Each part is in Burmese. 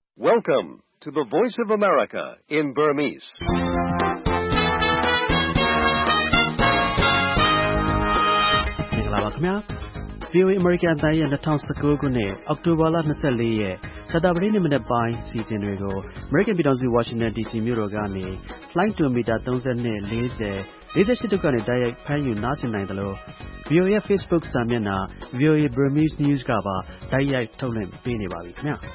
Welcome to the Voice of America in Burmese. ။မင်္ဂလာပါခင်ဗျာ။ VOA American အသံရဲ့2019ခုနှစ်အောက်တိုဘာလ24ရက်ကြာသပတေးနေ့မနက်ပိုင်းစီစဉ်တွေကို American ပြည်ထောင်စု Washington DC မြို့တော်ကနေ flight to meter 32 40 48တို့ကနေတိုက်ရိုက်ဖမ်းယူနားဆင်နိုင်သလို VOA ရဲ့ Facebook စာမျက်နှာ VOA Burmese News ကပါတိုက်ရိုက်ထုတ်လွှင့်ပေးနေပါပြီခင်ဗျာ။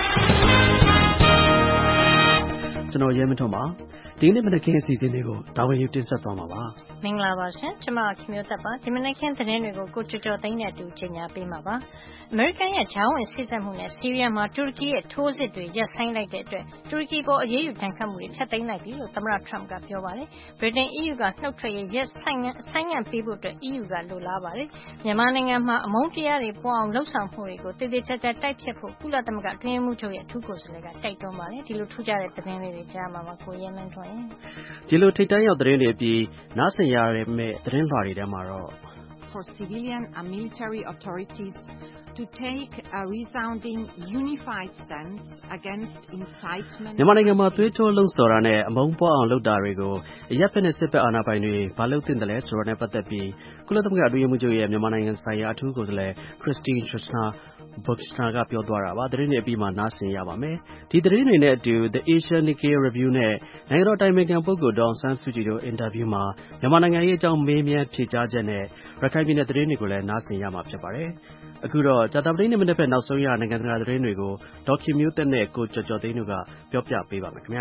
ကျွန်တော်ရဲမထွန်းပါဒီနေ့မနက်ခင်းအစီအစဉ်တွေကိုတာဝန်ယူတင်ဆက်သွားမှာပါမင်္ဂလာပါရှင်ကျွန်မခင်မျိုးသက်ပါဒီမနက်ခင်းသတင်းတွေကိုကိုကျော်ကျော်သိန်းနဲ့အတူကြီးညာပေးမှာပါအမေရိကန်ရဲ့ဂျားဝင်စစ်ဆက်မှုနဲ့ဆီးရီးယားမှာတူရကီရဲ့ထိုးစစ်တွေရပ်ဆိုင်းလိုက်တဲ့အတွက်တူရကီပေါ်အရေးယူတန်ခတ်မှုတွေဖျက်သိမ်းလိုက်ပြီလို့သမ္မတထရမ့်ကပြောပါတယ်ဗြိတိန် EU ကနှုတ်ထွက်ရေးရက်ဆိုင်းငံ့ပေးဖို့အတွက် EU ကလိုလားပါတယ်မြန်မာနိုင်ငံမှာအမုန်းတရားတွေပွားအောင်လှုံ့ဆော်မှုတွေကိုတည်တည်ကြကြတိုက်ဖျက်ဖို့ကုလသမဂ္ဂအတွင်းရေးမှူးချုပ်ရဲ့အထူးကိုယ်စားလှယ်ကတိုက်တွန်းပါတယ်ဒီလိုထူးခြားတဲ့သတင်းလေးတွေကြားမှာကိုရဲမင်းထွန်းရင်ဒီလိုထိတ်တန့်ရောက်သတင်းတွေပြီးနားဆင်ရမယ့်သတင်းလွှာတွေထဲမှာတော့ For civilian and military authorities to take a resounding unified stance against incitement မြန်မာနိုင်ငံမှာသွေးထိုးလှုံ့ဆော်တာနဲ့အမုန်းပွားအောင်လုပ်တာတွေကိုအရပ်ဖက်နဲ့စစ်ဖက်အာဏာပိုင်တွေဘာလုပ်သင့်တယ်လဲဆိုတာနဲ့ပတ်သက်ပြီးကုလသမဂ္ဂအတွင်းရေးမှူးချုပ်ရဲ့မြန်မာနိုင်ငံဆိုင်ရာအထူးကိုယ်စားလှယ် Christine Schraner Burgener ကပြောသွားတာပါသတင်းတွေအပြီးမှာနားဆင်ရပါမယ်ဒီသတင်းတွေနဲ့အတူ The Asia Nikkei Review နဲ့နိုင်ငံတော်တိုင်ပင်ခံပုဂ္ဂိုလ်ဒေါ်အောင်ဆန်းစုကြည်တို့အင်တာဗျူးမှာမြန်မာနိုင်ငံရေးအကြောင်းမေးမြန်းဖြေကြားချက်နဲ့ရခိုင်ပြည်နယ်သတင်းတွေကိုလည်းနားဆင်ရမှာဖြစ်ပါတယ်အခုတော့ကြာသပတေးနေ့မနေ့ဖက်နောက်ဆုံးရနိုင်ငံတကာသတင်းတွေကိုဒေါက်ခင်မျိုးသက်နဲ့ကိုကျော်ကျော်သိန်းတို့ကပြောပြပေးပါမယ်ခင်ဗျာ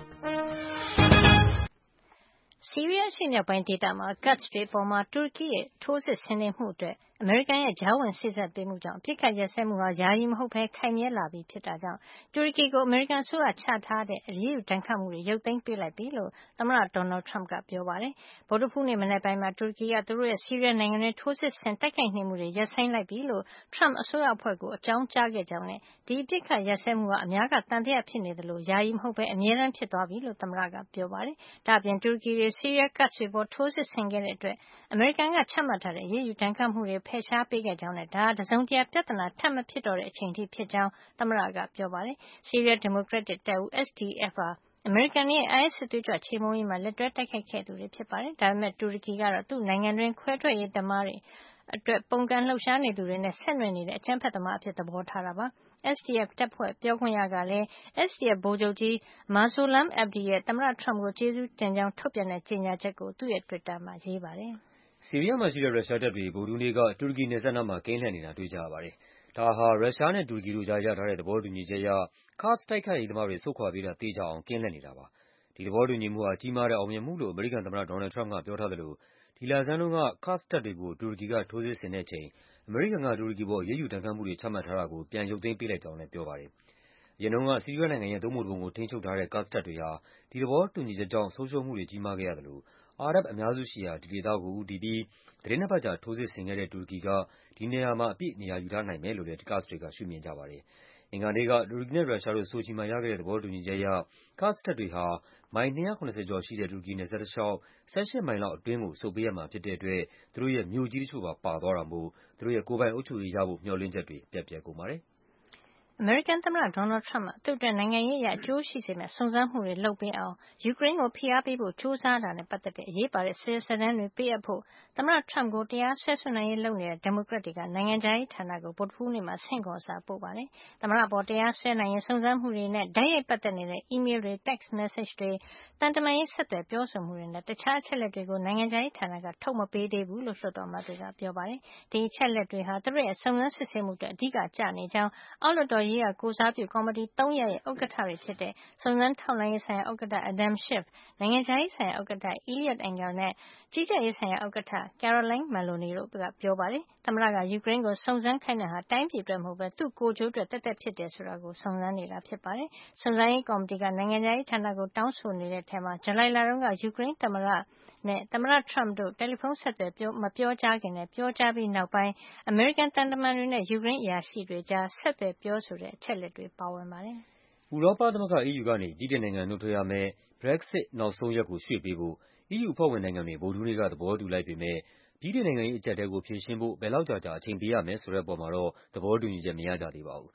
ဆီးရီးယားရှိမြောက်ပိုင်းဒေသမှာ Kurds တွေအပေါ်တူရကီရဲ့ထိုးစစ်ဆင်နေမှုအတွက်အမေရိကန်ရဲ့ကြားဝင်စေ့စပ်ပေးမှုကြောင့်အပစ်အခတ်ရပ်စဲမှုဟာယာယီမဟုတ်ဘဲခိုင်မြဲလာပြီဖြစ်တာကြောင့်တူရကီကိုအမေရိကန်အစိုးရချထားတဲ့အရေးယူဒဏ်ခတ်မှုတွေရုပ်သိမ်းပေးလိုက်ပြီလို့သမ္မတဒေါ်နယ်ထရမ့်ကပြောပါတယ်ဗုဒ္ဓဟူးနေ့မနက်ပိုင်းမှာတူရကီကသူတို့ရဲ့ဆီးရီးယားနိုင်ငံတွင်းထိုးစစ်ဆင်တိုက်ခိုက်နေမှုတွေရပ်ဆိုင်းလိုက်ပြီလို့ထရမ့်အစိုးရအဖွဲ့ကိုအကြောင်းကြားခဲ့ကြောင်းနဲ့ဒီအပစ်အခတ်ရပ်စဲမှုဟာအများကသံသယဖြစ်နေသလိုယာယီမဟုတ်ဘဲအမြဲတမ်းဖြစ်သွားပြီလို့သမ္မတကပြောပါတယ်ဒါ့အပြင်တူရကီတွေဆီးရီးယား Kurds တွေပေါ်ထိုးစစ်ဆင်ခဲ့တဲ့အတွက်အမေရိကန်ကချမှတ်ထားတဲ့အရေးယူဒဏ်ခတ်မှုတွေဖယ်ရှားပေးခဲ့ကြောင်းနဲ့ဒါဟာတစုံတရာပြဿနာထပ်မဖြစ်တော့တဲ့အချိန်ထိဖြစ်ကြောင်းသမ္မတကပြောပါတယ်ဆီးရီးယားဒီမိုကရက်တစ်တပ်ဦး SDF ဟာအမေရိကန်ရဲ့ IS စစ်သွေးကြွချေမှုန်းရေးမှာလက်တွဲတိုက်ခိုက်ခဲ့သူတွေဖြစ်ပါတယ်ဒါပေမဲ့တူရကီကတော့သူ့နိုင်ငံတွင်းခွဲထွက်ရေးသမားတွေအတွက်ပုန်ကန်လှုပ်ရှားနေသူတွေနဲ့ဆက်နွယ်နေတဲ့အကြမ်းဖက်သမားအဖြစ်သဘောထားတာပါSDF တပ်ဖွဲ့ပြောခွင့်ရကလည်း SDF ဗိုလ်ချုပ်ကြီး Mazloum Abdi ရဲ့သမ္မတထရမ့်ကိုကျေးဇူးတင်ကြောင်းထုတ်ပြန်တဲ့ကြေညာချက်ကိုသူ့ရဲ့ Twitter မှာရေးပါတယ်။ဆီးရီးယားမှာရှိတဲ့ရုရှားတပ်တွေဗုဒ္ဓဟူးနေ့ကတူရကီနယ်စပ်နားမှာကင်းလှည့်နေတာတွေ့ကြရပါတယ်။ဒါဟာရုရှားနဲ့တူရကီတို့ကြားရထားတဲ့သဘောတူညီချက်အရ Kurds တိုက်ခိုက်ရေးသမားတွေဆုတ်ခွာပေးတာသေချာအောင်ကင်းလှည့်နေတာပါ။ဒီသဘောတူညီမှုဟာကြီးမားတဲ့အောင်မြင်မှုလို့အမေရိကန်သမ္မတဒေါ်နယ်လ်ဒ်ထရမ့်ပ်ကပြောထားသလိုဒီလဆန်းတုန်းက Kurds တပ်တွေကိုတူရကီကထိုးစစ်ဆင်တဲ့အချိန်အမေရိကန်ကတူရကီပေါ်အရေးယူဒဏ်ခတ်မှုတွေချမှတ်ထားတာကိုပြန်ရုပ်သိမ်းပေးလိုက်ကြောင်းလည်းပြောပါတယ်။အရင်တုန်းကဆီးရီးယားနိုင်ငံရဲ့သုံးပုံတစ်ပုံကိုထိန်းချုပ်ထားတဲ့ Kurds တပ်တွေဟာဒီသဘောတူညီချက်ကြောင့်ဆုံးရှုံးမှုတွေကြီးမားခဲ့ရသလိုအာရပ်အများစုရှိရာဒီဒေသကိုဦးတည်ပြီးသီတင်းနှစ်ပတ်ကြာထိုးစစ်ဆင်ခဲ့တဲ့တူရကီကဒီနေရာမှာအပြည့်နေရာယူထားနိုင်မယ်လို့လည်း Kurds တွေကရှုမြင်ကြပါတယ်။အင်္ဂါနေ့ကတူရကီနဲ့ရုရှားတို့ဆိုချီမှာရခဲ့တဲ့သဘောတူညီချက်အရ Kurds တပ်တွေဟာမိုင်270ကျော်ရှိတဲ့တူရကီနယ်စပ်တလျှောက်18မိုင်လောက်အတွင်းကိုဆုတ်ပေးရမှာဖြစ်တဲ့အတွက်သူတို့ရဲ့မြို့ကြီးတချို့ပါသွားတာမို့သူတို့ရဲ့ကိုယ်ပိုင်အုပ်ချုပ်ရေးရဖို့မျှော်လင့်ချက်တွေပျက်ပြယ်ကုန်ပါတယ်။အမေရိကန်သမ္မတဒေါ်နယ်ထရမ့်ကသူ့အတွက်နိုင်ငံရေးအရအကျိုးရှိစေမယ့်စုံစမ်းမှုတွေလုပ်ပေးအောင်ယူကရိန်းကိုဖိအားပေးဖို့ကြိုးစားတာနဲ့ပတ်သက်တဲ့အရေးပါတဲ့စာရွက်စာတမ်းတွေပေးအပ်ဖို့သမ္မတထရမ့်ကိုတရားစွဲဆိုနိုင်ရေးလုပ်နေတဲ့ဒီမိုကရက်တွေကနိုင်ငံခြားရေးဌာနကိုဗုဒ္ဓဟူးနေ့မှာဆင့်ခေါ်စာပို့ပါတယ်။သမ္မတပေါ်တရားစွဲနိုင်ရေးစုံစမ်းမှုတွေနဲ့တိုက်ရိုက်ပတ်သက်နေတဲ့အီးမေးလ်တွေ text message တွေတန်တမာရေးဆက်သွယ်ပြောဆိုမှုတွေနဲ့တခြားအချက်လက်တွေကိုနိုင်ငံခြားရေးဌာနကထုတ်မပေးသေးဘူးလို့လွှတ်တော်အမတ်တွေကပြောပါတယ်။ဒီအချက်လက်တွေဟာသူတို့ရဲ့စုံစမ်းစစ်ဆေးမှုအတွက်အဓိကကျနေကြောင်းအောက်လွှတ်တော်ရေးရာကိုစားပြုကော်မတီ3ရပ်ရဲ့ဥက္ကဋ္ဌတွေဖြစ်တဲ့စုံစမ်းထောက်လှမ်းရေးဆိုင်ရာဥက္ကဋ္ဌ Adam Schiff နိုင်ငံခြားရေးဆိုင်ရာဥက္ကဋ္ဌ Eliot Engel နဲ့ကြီးကြပ်ရေးဆိုင်ရာဥက္ကဋ္ဌ Caroline Maloney တို့ကပြောပါတယ်။သမ္မတကယူကရိန်းကိုစုံစမ်းခိုင်းတာဟာတိုင်းပြည်အတွက်မဟုတ်ဘဲသူ့ကိုယ်ကျိုးအတွက်သက်သက်ဖြစ်တယ်ဆိုတာကိုစုံစမ်းနေတာဖြစ်ပါတယ်။စုံစမ်းရေးကော်မတီကနိုင်ငံခြားရေးဌာနကိုတောင်းဆိုနေတဲ့အထဲမှာဇူလိုင်လတုန်းကယူကရိန်းသမ္မတနဲ့သမ္မတထရမ့်တို့တယ်လီဖုန်းဆက်သွယ်မပြောကြားခင်နဲ့ပြောကြားပြီးနောက်ပိုင်းအမေရိကန်တန်တမန်တွေနဲ့ယူကရိန်းအရာရှိတွေကြားဆက်သွယ်ပြောဆိုတဲ့အချက်လက်တွေပါဝင်ပါတယ်။ဥရောပသမဂ္ဂ EU ကနေဗြိတိန်နိုင်ငံနုတ်ထွက်ရမယ့် Brexit နောက်ဆုံးရက်ကိုရွှေ့ပေးဖို့ EU အဖွဲ့ဝင်နိုင်ငံတွေဗုဒ္ဓဟူးနေ့ကသဘောတူလိုက်ပေမဲ့ဗြိတိန်နိုင်ငံရေးအကျပ်အတည်းကိုဖြေရှင်းဖို့ဘယ်လောက်ကြာကြာအချိန်ပေးရမယ်ဆိုတဲ့အပေါ်မှာတော့သဘောတူညီချက်မရကြသေးပါဘူး။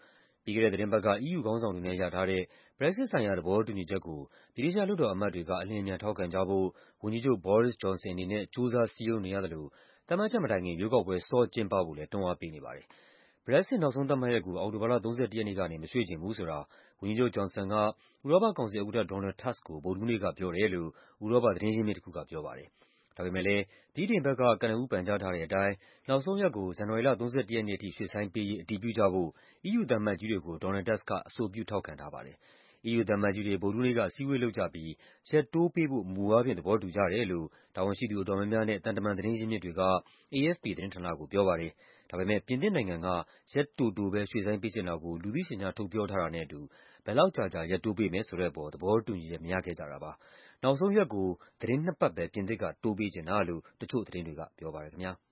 ပြီးခဲ့တဲ့သတင်းပတ်က EU ခေါင်းဆောင်တွေနဲ့ရထားတဲ့ Brexit ဆိုင်ရာသဘောတူညီချက်ကို ဗြိတိသျှလွှတ်တော်အမတ်တွေက အလျင်အမြန်ထောက်ခံကြဖို့ ဝန်ကြီးချုပ် Boris Johnson အနေနဲ့ ကြိုးစားစည်းရုံးနေရသလို သတ်မှတ်ချက်မတိုင်ခင် ရွေးကောက်ပွဲ စောကျင်းပဖို့လည်း တွန်းအားပေးနေပါတယ်။ Brexit နောက်ဆုံးသတ်မှတ်ရက်ကို အောက်တိုဘာလ ၃၁ ရက်နေ့ကနေ မရွှေ့ချင်ဘူးဆိုတာ ဝန်ကြီးချုပ် Johnson က ဥရောပကောင်စီဥက္ကဋ္ဌ Donald Tusk ကို ဗုဒ္ဓဟူးနေ့ကပြောတယ်လို့ ဥရောပသတင်းရင်းမြစ်တခုကပြောပါတယ်။ ဒါပေမယ့်လည်း ဗြိတိန်ဘက်က ကနဦးပန်ကြားထားတဲ့အတိုင်း နောက်ဆုံးရက်ကို ဇန်နဝါရီလ ၃၁ ရက်နေ့အထိ ရွှေ့ဆိုင်းပေးရေး အတည်ပြုကြဖို့ EU သံအမတ်ကြီးတွေကို Donald Tusk က အဆိုပြုထောက်ခံထားပါတယ်။ EU သံအမတ်ကြီးတွေ ဗုဒ္ဓဟူးနေ့က အစည်းအဝေးလုပ်ကြပြီး ရက်တိုးပေးဖို့ မူအားဖြင့် သဘောတူကြတယ်လို့ တာဝန်ရှိသူအတော်များများနဲ့ သံတမန်သတင်းရင်းမြစ်တွေက AFP သတင်းဌာနကိုပြောပါတယ်။ ဒါပေမယ့် ပြင်သစ်နိုင်ငံက ရက်တိုတိုပဲ ရွှေ့ဆိုင်းပေးချင်တာကို လူသိရှင်ကြား ထုတ်ပြောထားတာနဲ့အတူ ဘယ်လောက်ကြာကြာ ရက်တိုးပေးမယ်ဆိုတဲ့အပေါ် သဘောတူညီချက် မရခဲ့ကြတာပါ။ နောက်ဆုံးရက်ကို သီတင်းနှစ်ပတ်ပဲ ပြင်သစ်က တိုးပေးချင်တာလို့ တချို့သတင်းတွေကပြောပါတယ်ခင်ဗျား။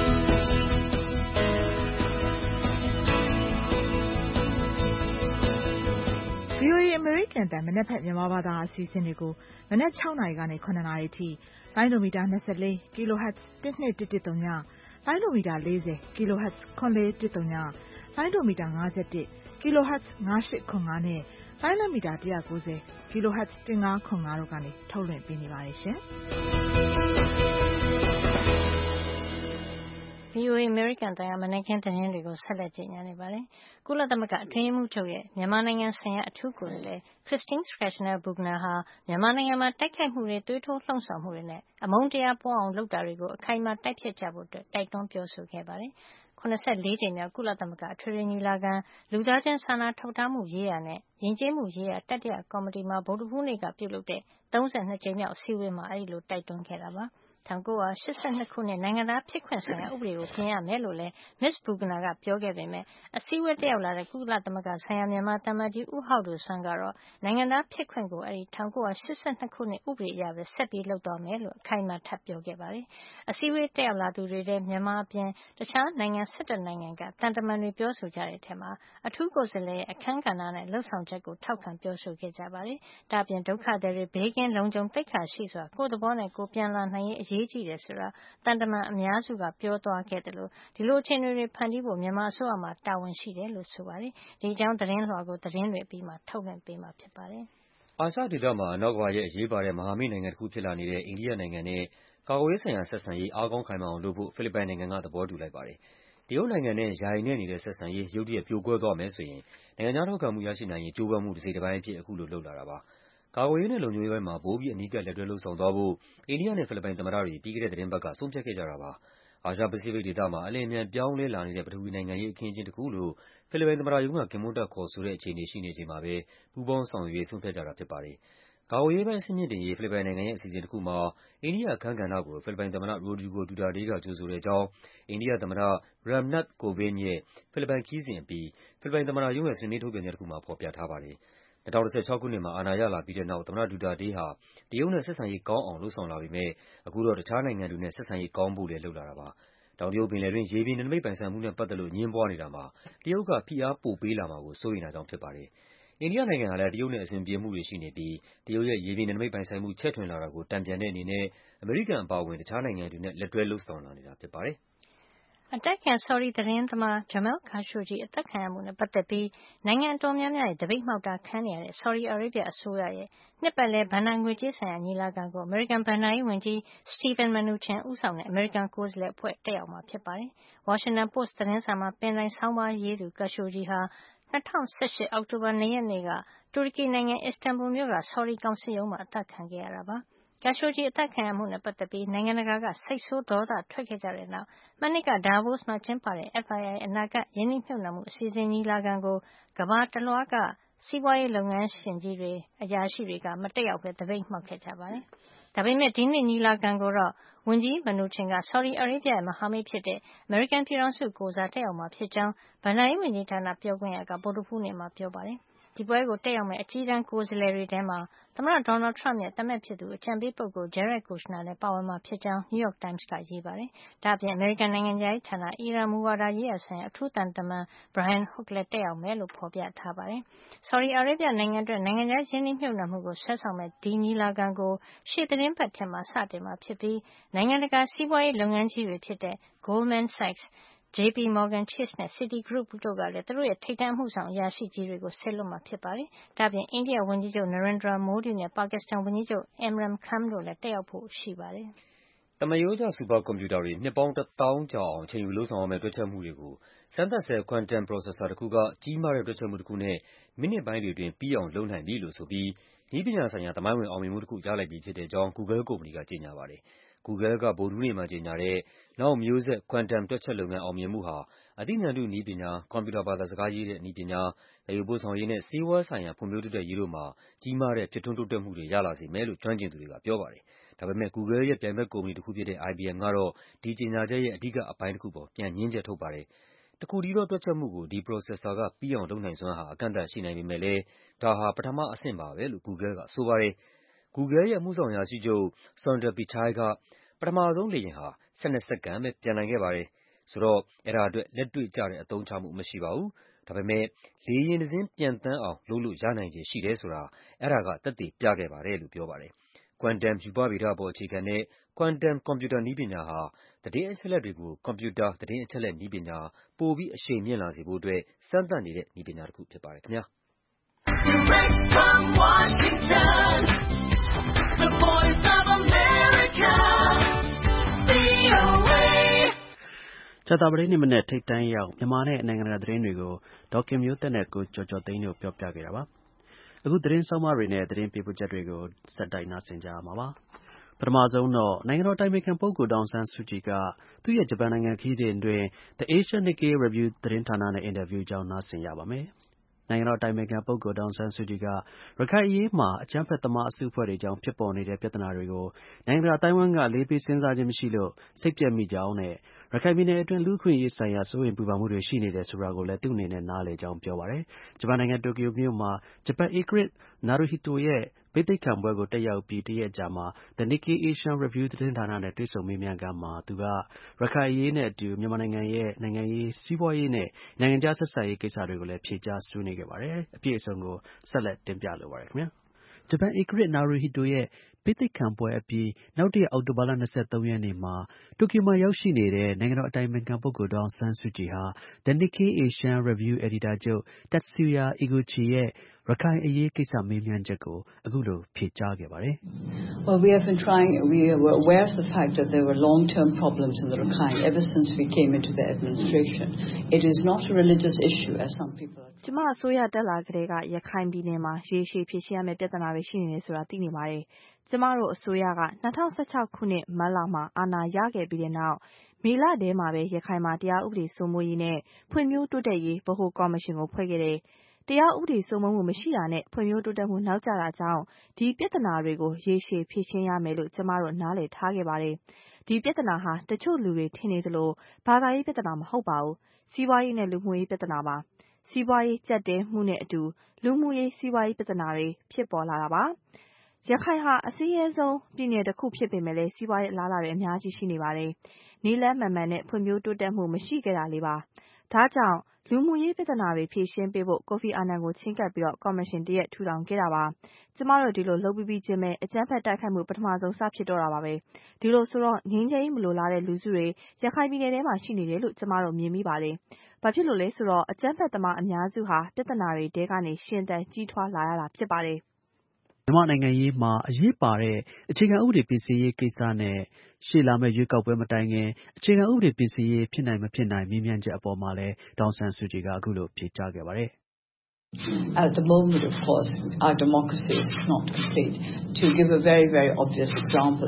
VOA အမေရိကန်အသံမနက်ဖြန်မြန်မာဘာသာအစီအစဉ်တွေကို မနက် 6 နာရီကနေ 7 နာရီအထိ လိုင်းဒိုမီတာ 24 kHz 12110 လိုင်းဒိုမီတာ 40 kHz 9410 လိုင်းဒိုမီတာ 51 kHz 5805နဲ့ လိုင်းလံမီတာ 190 kHz 1505တို့ကနေ ထုတ်လွှင့်ပေးနေပါတယ်ရှင်။ VOA အမေရိကန်အသံက မနက်ခင်းသတင်းတွေကို ဆက်လက်ကြေညာနေပါတယ်။ ကုလသမဂ္ဂအတွင်းရေးမှူးချုပ်ရဲ့ မြန်မာနိုင်ငံဆိုင်ရာအထူးကိုယ်စားလှယ် Christine Schraner Burgener ဟာ မြန်မာနိုင်ငံမှာ တိုက်ခိုက်မှုတွေ၊ သွေးထိုးလှုံ့ဆော်မှုတွေနဲ့ အမုန်းတရားပွားအောင်လုပ်တာတွေကို အခိုင်အမာတိုက်ဖျက်ကြဖို့ တိုက်တွန်းပြောဆိုခဲ့ပါတယ်။ 74 ကြိမ်မြောက် ကုလသမဂ္ဂအထွေထွေညီလာခံ၊ လူသားချင်းစာနာထောက်ထားမှုရေးရာနဲ့ ယဉ်ကျေးမှုရေးရာ တတိယကော်မတီမှာ ဗုဒ္ဓဟူးနေ့ကပြုလုပ်တဲ့ 32 ကြိမ်မြောက်အစည်းအဝေးမှာ အဲဒီလိုတိုက်တွန်းခဲ့တာပါ။ 1982 ခုနှစ် နိုင်ငံသားဖြစ်ခွင့်ဆိုင်ရာဥပဒေကိုပြင်ရမယ်လို့လည်း မစ္စ Burgener ကပြောခဲ့ပေမယ့် အစည်းအဝေးတက်ရောက်လာတဲ့ ကုလသမဂ္ဂဆိုင်ရာ မြန်မာသံအမတ်ကြီး ဦးဟောက်ဒိုဆွမ်းကတော့ နိုင်ငံသားဖြစ်ခွင့်ကို အဲဒီ 1982 ခုနှစ်ဥပဒေအရပဲ ဆက်ပြီးလုပ်သွားမယ်လို့ အခိုင်အမာထပ်ပြောခဲ့ပါတယ်။ အစည်းအဝေးတက်ရောက်လာသူတွေထဲ မြန်မာအပြင် တခြားနိုင်ငံ 11 နိုင်ငံက သံတမန်တွေပြောဆိုကြတဲ့ထဲမှာ အထူးကိုယ်စားလှယ်ရဲ့ အခန်းကဏ္ဍနဲ့ လုပ်ဆောင်ချက်ကို ထောက်ခံပြောဆိုခဲ့ကြပါတယ်။ ဒါ့အပြင် ဒုက္ခသည်တွေ ဘေးကင်းလုံခြုံသိက္ခာရှိစွာ ကိုယ့်သဘောနဲ့ကိုယ်ပြန်လာနိုင်ရေး အရေးကြီးတယ်ဆိုတာ သံတမန်အများစုက ပြောသွားခဲ့သလို ဒီလိုအခြေအနေတွေဖန်တီးဖို့ မြန်မာအစိုးရမှာ တာဝန်ရှိတယ်လို့ ဆိုပါတယ်။ ဒီအကြောင်းသတင်းလွှာကို သတင်းတွေအပြီးမှာ ထုတ်လွှင့်ပေးမှာဖြစ်ပါတယ်။အာရှဒေသမှာ အနောက်ကမ္ဘာရဲ့ အရေးပါတဲ့ မဟာမိတ်နိုင်ငံတခုဖြစ်လာနေတဲ့ အိန္ဒိယနိုင်ငံနဲ့ ကာကွယ်ရေးဆိုင်ရာဆက်ဆံရေး အားကောင်းခိုင်မာအောင်လုပ်ဖို့ ဖိလစ်ပိုင်နိုင်ငံက သဘောတူလိုက်ပါတယ်။ တရုတ်နိုင်ငံနဲ့ ယိုင်နဲ့နေတဲ့ဆက်ဆံရေး ရုတ်တရက် ပြိုကွဲသွားမယ်ဆိုရင် နိုင်ငံခြားထောက်ခံမှုရရှိနိုင်ရေး ကြိုးပမ်းမှုတစိတ်တပိုင်းအဖြစ် အခုလိုလုပ်လာတာပါ။ ကာကွယ်ရေးနဲ့ လုံခြုံရေးပိုင်းမှာ ပိုပြီး အနီးကပ် လက်တွဲလုပ်ဆောင်သွားဖို့ အိန္ဒိယနဲ့ ဖိလစ်ပိုင်သမ္မတတွေ ပြီးခဲ့တဲ့သီတင်းပတ်က ဆုံးဖြတ်ခဲ့ကြတာပါ။ အာရှ-ပစိဖိတ်ဒေသမှာ အလျင်အမြန်ပြောင်းလဲလာနေတဲ့ ပထဝီနိုင်ငံရေးအခင်းအကျင်းတခုလို့ ဖိလစ်ပိုင်သမ္မတရုံးက ခင်ပွန်းတပ်ခေါ်ဆိုတဲ့ အခြေအနေရှိနေချိန်မှာပဲ ပူးပေါင်းဆောင်ရွက်ရေး ဆုံးဖြတ်ကြတာဖြစ်ပါတယ်။ ကာကွယ်ရေးပိုင်း အဆင့်မြှင့်တင်ရေး ဖိလစ်ပိုင်နိုင်ငံရဲ့အစီအစဉ်တခုမှာ အိန္ဒိယအခန်းကဏ္ဍကို ဖိလစ်ပိုင်သမ္မတ Rodrigo Duterte က ကြိုဆိုတဲ့အကြောင်း အိန္ဒိယသမ္မတ Ram Nath Kovind ရဲ့ ဖိလစ်ပိုင်ခရီးစဉ်အပြီး ဖိလစ်ပိုင်သမ္မတရုံးရဲ့ စနေနေ့ထုတ်ပြန်ချက်တခုမှာ ဖော်ပြထားပါတယ်။ ၂၀၁၆ ခုနှစ်မှာ အာဏာရလာပြီးတဲ့နောက် သမ္မတ ဒူတာတေးဟာ တရုတ်နဲ့ ဆက်ဆံရေးကောင်းအောင် လုပ်ဆောင်လာပေမယ့် အခုတော့ တခြားနိုင်ငံတွေနဲ့ ဆက်ဆံရေးကောင်းဖို့လည်း လုပ်လာတာပါ။ တောင်တရုတ်ပင်လယ်တွင်း ရေပြင်နယ်နိမိတ်ပိုင်ဆိုင်မှုနဲ့ပတ်သက်လို့ အငြင်းပွားနေတာမှာ တရုတ်က ဖိအားပိုပေးလာမှာကို စိုးရိမ်တာကြောင့်ဖြစ်ပါတယ်။ အိန္ဒိယနိုင်ငံဟာလည်း တရုတ်နဲ့ အဆင်မပြေမှုတွေရှိနေပြီး တရုတ်ရဲ့ ရေပြင်နယ်နိမိတ်ပိုင်ဆိုင်မှု ချဲ့ထွင်လာတာကို တန်ပြန်တဲ့အနေနဲ့ အမေရိကန်အပါအဝင် တခြားနိုင်ငံတွေနဲ့ လက်တွဲလုပ်ဆောင်လာနေတာဖြစ်ပါတယ်။အတိုက်အခံ ဆော်ဒီသတင်းသမား Jamal Khashoggi အသတ်ခံရမှုနဲ့ပတ်သက်ပြီး နိုင်ငံအတော်များများရဲ့ သပိတ်မှောက်တာခံနေရတဲ့ ဆော်ဒီအာရေဗျအစိုးရရဲ့ နှစ်ပတ်လည် ဘဏ္ဍာငွေကြေးဆိုင်ရာညီလာခံကို အမေရိကန်ဘဏ္ဍာရေးဝန်ကြီး Steven Mnuchin ဦးဆောင်တဲ့ အမေရိကန်ကိုယ်စားလှယ်အဖွဲ့ တက်ရောက်မှာဖြစ်ပါတယ်။ Washington Post သတင်းစာမှာ ပင်တိုင်ဆောင်းပါးရေးသူ Khashoggi ဟာ ၂၀၁၈ အောက်တိုဘာ 2 ရက်နေ့က တူရကီနိုင်ငံ Istanbul မြို့က ဆော်ဒီကောင်စစ်ရုံးမှာ အသတ်ခံခဲ့ရတာပါ။ Khashoggi အသတ်ခံရမှုနဲ့ပတ်သက်ပြီး နိုင်ငံတကာက စိတ်ဆိုးဒေါသထွက်ခဲ့ကြတဲ့နောက် မနှစ်က Davos မှာကျင်းပတဲ့ FII အနာဂတ်ရင်းနှီးမြှုပ်နှံမှုအစီအစဉ်ညီလာခံကို ကမ္ဘာတလွှားက စီးပွားရေးလုပ်ငန်းရှင်ကြီးတွေ၊ အရာရှိတွေက မတက်ရောက်ဘဲ သပိတ်မှောက်ခဲ့ကြပါတယ်။ ဒါပေမယ့် ဒီနှစ်ညီလာခံကိုတော့ ဝန်ကြီး Mnuchin က ဆော်ဒီအာရေဗျရဲ့ မဟာမိတ်ဖြစ်တဲ့ အမေရိကန်ပြည်ထောင်စုကိုယ်စား တက်ရောက်မှာဖြစ်ကြောင်း ဘဏ္ဍာရေးဝန်ကြီးဌာနပြောခွင့်ရက ဗုဒ္ဓဟူးနေ့မှာ ပြောပါတယ်။ ဒီပွဲကိုတက်ရောက်မယ့် အကြီးတန်းကိုယ်စားလှယ်တွေထဲမှာ သမ္မတ Donald Trump ရဲ့ သားမက်ဖြစ်သူ အကြံပေးပုဂ္ဂိုလ် Jared Kushner လည်းပါဝင်မှာဖြစ်ကြောင်း New York Times ကရေးပါတယ်။ ဒါ့အပြင် အမေရိကန်နိုင်ငံခြားရေးဌာန၊ အီရန်မူဝါဒရေးရာဆိုင်ရာ အထူးသံတမန် Brian Hook လည်း တက်ရောက်မယ်လို့ ဖော်ပြထားပါတယ်။ ဆော်ဒီအာရေဗျနိုင်ငံအတွက် နိုင်ငံခြားရင်းနှီးမြှုပ်နှံမှုကို ဆွဲဆောင်မယ့် ဒီညီလာခံကို ရှေ့သီတင်းပတ်ထဲမှာ စတင်မှာဖြစ်ပြီး နိုင်ငံတကာစီးပွားရေးလုပ်ငန်းကြီးတွေဖြစ်တဲ့ Goldman Sachs, JP Morgan Chase နဲ့ Citigroup တို့ကလည်းသူတို့ရဲ့ထိပ်တန်းအမှုဆောင်အရာရှိကြီးတွေကိုဆက်လွတ်မှာဖြစ်ပါတယ်။ဒါ့အပြင်အိန္ဒိယဝန်ကြီးချုပ် Narendra Modi နဲ့ပါကစ္စတန်ဝန်ကြီးချုပ် Imran Khan တို့လည်းတက်ရောက်ဖို့ရှိပါတယ်။သမားရိုးကျစူပါကွန်ပျူတာတွေနှစ်ပေါင်း1000ကြာအောင်အချိန်ယူလုပ်ဆောင်ရမယ့်တွက်ချက်မှုတွေကိုစမ်းသပ်ဆဲ quantum processor တခုကကြီးမားတဲ့တွက်ချက်မှုတခုနဲ့မိနစ်ပိုင်းတွေအတွင်းပြီးအောင်လုပ်နိုင်ပြီလို့ဆိုပြီးနည်းပညာဆိုင်ရာသမိုင်းဝင်အောင်မြင်မှုတခုရလိုက်ပြီဖြစ်တဲ့အကြောင်း Google ကုမ္ပဏီကကြေညာပါတယ်။ Google ကဗုဒ္ဓဟူးနေ့မှာကြေညာတဲ့နောက်မျိုးဆက် quantum တွက်ချက်လုပ်ငန်းအောင်မြင်မှုဟာအသိဉာဏ်တုနည်းပညာ၊ ကွန်ပျူတာဘာသာစကားရေးတဲ့နည်းပညာ၊ သယ်ယူပို့ဆောင်ရေးနဲ့ဆေးဝါးဆိုင်ရာဖွံ့ဖြိုးတိုးတက်ရေးတို့မှာကြီးမားတဲ့ဖြစ်ထွန်းတိုးတက်မှုတွေရလာစေမယ်လို့ကျွမ်းကျင်သူတွေကပြောပါတယ်။ဒါပေမဲ့ Google ရဲ့ပြိုင်ဘက်ကုမ္ပဏီတခုဖြစ်တဲ့ IBM ကတော့ဒီကြေညာချက်ရဲ့အဓိကအပိုင်းတခုပေါ်ပြန်ငြင်းချက်ထုတ်ပါတယ်။တခုတည်းသောတွက်ချက်မှုကိုဒီ processor ကပြီးအောင်လုပ်နိုင်စွမ်းဟာအကန့်အသတ်ရှိနိုင်ပေမဲ့လည်းဒါဟာပထမအဆင့်ပါပဲလို့ Google ကဆိုပါတယ်။ Google ရဲ့အမှုဆောင်အရာရှိချုပ် Sundar Pichai ကပထမဆုံးလေယာဉ်ဟာ12 စက္ကန့်ပဲပျံနိုင်ခဲ့ပါတယ်။ဆိုတော့အဲဒါအတွက်လက်တွေ့ကျတဲ့အသုံးချမှုမရှိပါဘူး။ဒါပေမဲ့လေယာဉ်တစင်းပျံသန်းအောင်လုပ်လို့ရနိုင်ခြေရှိတယ်ဆိုတာအဲဒါကသက်သေပြခဲ့ပါတယ်လို့ပြောပါတယ်။ Quantum ရူပဗေဒပေါ်အခြေခံတဲ့ quantum ကွန်ပျူတာနည်းပညာဟာသတင်းအချက်အလက်တွေကိုကွန်ပျူတာသတင်းအချက်အလက်နည်းပညာပိုပြီးအရှိန်မြင့်လာစေဖို့အတွက်စမ်းသပ်နေတဲ့နည်းပညာတခုဖြစ်ပါတယ်ခင်ဗျာ။ Direct from Washington, the voice of America, VOA. ကြာသပတေးနေ့မနေ့ထိပ်တန်းရောက်မြန်မာနဲ့နိုင်ငံတကာသတင်းတွေကိုဒေါ်ခင်မျိုးသက်နဲ့ကိုကျော်ကျော်သိန်းတို့ပြောပြခဲ့တာပါ။အခုသတင်းဆောင်းပါးတွေနဲ့သတင်းပေးပို့ချက်တွေကိုဆက်တိုက်နားဆင်ကြရမှာပါ။ပထမဆုံးတော့နိုင်ငံတော်အတိုင်ပင်ခံပုဂ္ဂိုလ်ဒေါ်အောင်ဆန်းစုကြည်ကသူ့ရဲ့ဂျပန်နိုင်ငံခရီးစဉ်အတွင်း The Asian Nikkei Review သတင်းဌာနနဲ့အင်တာဗျူးအကြောင်းနားဆင်ရပါမယ်။နိုင်ငံတော်အတိုင်ပင်ခံပုဂ္ဂိုလ်ဒေါ်အောင်ဆန်းစုကြည်ကရခိုင်အရေးမှာအကြမ်းဖက်သမားအစုအဖွဲ့တွေကြောင့်ဖြစ်ပေါ်နေတဲ့ပြဿနာတွေကိုနိုင်ငံတကာအသိုင်းအဝိုင်းကအလေးပေးစဉ်းစားခြင်းမရှိလို့စိတ်ပျက်မိကြောင်းနဲ့ရခိုင်ပြည်နယ်အတွင်းလူ့အခွင့်အရေးဆိုင်ရာစိုးရိမ်ပူပန်မှုတွေရှိနေတယ်ဆိုတာကိုလည်းသူ့အနေနဲ့နားလည်ကြောင်းပြောပါတယ်။ဂျပန်နိုင်ငံတိုကျိုမြို့မှာဂျပန်ဧကရာဇ် Naruhito ရဲ့ဘိသိက်ခံပွဲကိုတက်ရောက်အပြီးတစ်ရက်အကြာမှာ The Nikkei Asian Review သတင်းဌာနနဲ့တွေ့ဆုံမေးမြန်းခန်းမှာသူကရခိုင်အရေးနဲ့အတူမြန်မာနိုင်ငံရဲ့နိုင်ငံရေးစီးပွားရေးနဲ့နိုင်ငံခြားဆက်ဆံရေးကိစ္စတွေကိုလည်းဖြေကြားဆွေးနွေးခဲ့ပါတယ်။အပြည့်အစုံကိုဆက်လက်တင်ပြလိုပါတယ်ခင်ဗျာ။ဂျပန်ဧကရာဇ် Naruhito ရဲ့ဘိသိက်ခံပွဲအပြီးနောက်တစ်ရက်အောက်တိုဘာလ 23 ရက်နေ့မှာတိုကျိုမှာရောက်ရှိနေတဲ့နိုင်ငံတော်အတိုင်ပင်ခံပုဂ္ဂိုလ်ဒေါ်အောင်ဆန်းစုကြည်ဟာ The Nikkei Asian Review အယ်ဒီတာချုပ် Tatsuya Eguchi ရဲ့ရခိုင်အရေးကိစ္စမေးမြန်းချက်ကိုအခုလိုဖြေကြားခဲ့ပါတယ်။ Well, we were aware of the fact that there were long-term problems in the Rakhine ever since we came into the administration. It is not a religious issue as some people are. ကျမအစိုးရတက်လာကတည်းကရခိုင်ပြည်နယ်မှာရေရှည်ဖြေရှင်းရမယ့်ပြဿနာတွေရှိနေတယ်ဆိုတာသိနေပါတယ်။ကျမတို့အစိုးရက2016ခုနှစ်မတ်လမှာအာဏာရခဲ့ပြီးတဲ့နောက်မေလထဲမှာပဲရခိုင်မှာတရားဥပဒေစိုးမိုးရေးနဲ့ဖွံ့ဖြိုးတိုးတက်ရေးဗဟိုကော်မရှင်ကိုဖွဲ့ခဲ့တယ်။တရားဥပဒေစိုးမိုးမှုမရှိတာနဲ့ဖွံ့ဖြိုးတိုးတက်မှုနောက်ကျတာကြောင့်ဒီပြဿနာတွေကိုရေရှည်ဖြေရှင်းရမယ်လို့ကျမတို့နားလည်ထားခဲ့ပါတယ်။ဒီပြဿနာဟာတချို့လူတွေထင်နေသလိုဘာသာရေးပြဿနာမဟုတ်ပါဘူး။စီးပွားရေးနဲ့လူမှုရေးပြဿနာပါ။စီးပွားရေးကျပ်တဲမှုနဲ့အတူလူမှုရေးစီးပွားရေးပြဿနာတွေဖြစ်ပေါ်လာတာပါ။ရခိုင်ဟာအစည်းအဆုံးပြည်နယ်တစ်ခုဖြစ်ပေမဲ့လည်းစီးပွားရေးအလားအလာတွေအများကြီးရှိနေပါတယ်။နီးလန်းမှန်မှန်နဲ့ဖွံ့ဖြိုးတိုးတက်မှုမရှိခဲ့တာလေးပါ။ဒါကြောင့်လူမှုရေးပြဿနာတွေဖြေရှင်းပေးဖို့ကိုဖီအာနန်ကိုချင်းကပ်ပြီးကော်မရှင်တရက်ထူထောင်ခဲ့တာပါ။ကျမတို့ဒီလိုလုပ်ပြီးချင်းပဲအကြမ်းဖက်တိုက်ခိုက်မှုပထမဆုံးစဖြစ်တော့တာပါပဲ။ဒီလိုဆိုတော့ငြိမ်းချမ်းရေးမလိုလားတဲ့လူစုတွေရခိုင်ပြည်နယ်ထဲမှာရှိနေတယ်လို့ကျမတို့မြင်မိပါတယ်။ဘာဖြစ်လို့လဲဆိုတော့အကြမ်းဖက်သမားအများစုဟာပြဿနာတွေတဲကနေရှင်သန်ကြီးထွားလာရတာဖြစ်ပါတယ်။မြန်မာနိုင်ငံရေးမှာအရေးပါတဲ့အခြေခံဥပဒေပြင်ဆင်ရေးကိစ္စနဲ့ရှေ့လာမယ့်ရွေးကောက်ပွဲမတိုင်ခင်အခြေခံဥပဒေပြင်ဆင်ရေးဖြစ်နိုင်မဖြစ်နိုင်မေးမြန်းချက်အပေါ်မှာလည်းဒေါ်အောင်ဆန်းစုကြည်ကအခုလိုဖြေကြားခဲ့ပါတယ်။ At the moment, of course, our democracy is not complete. To give a very, very obvious example,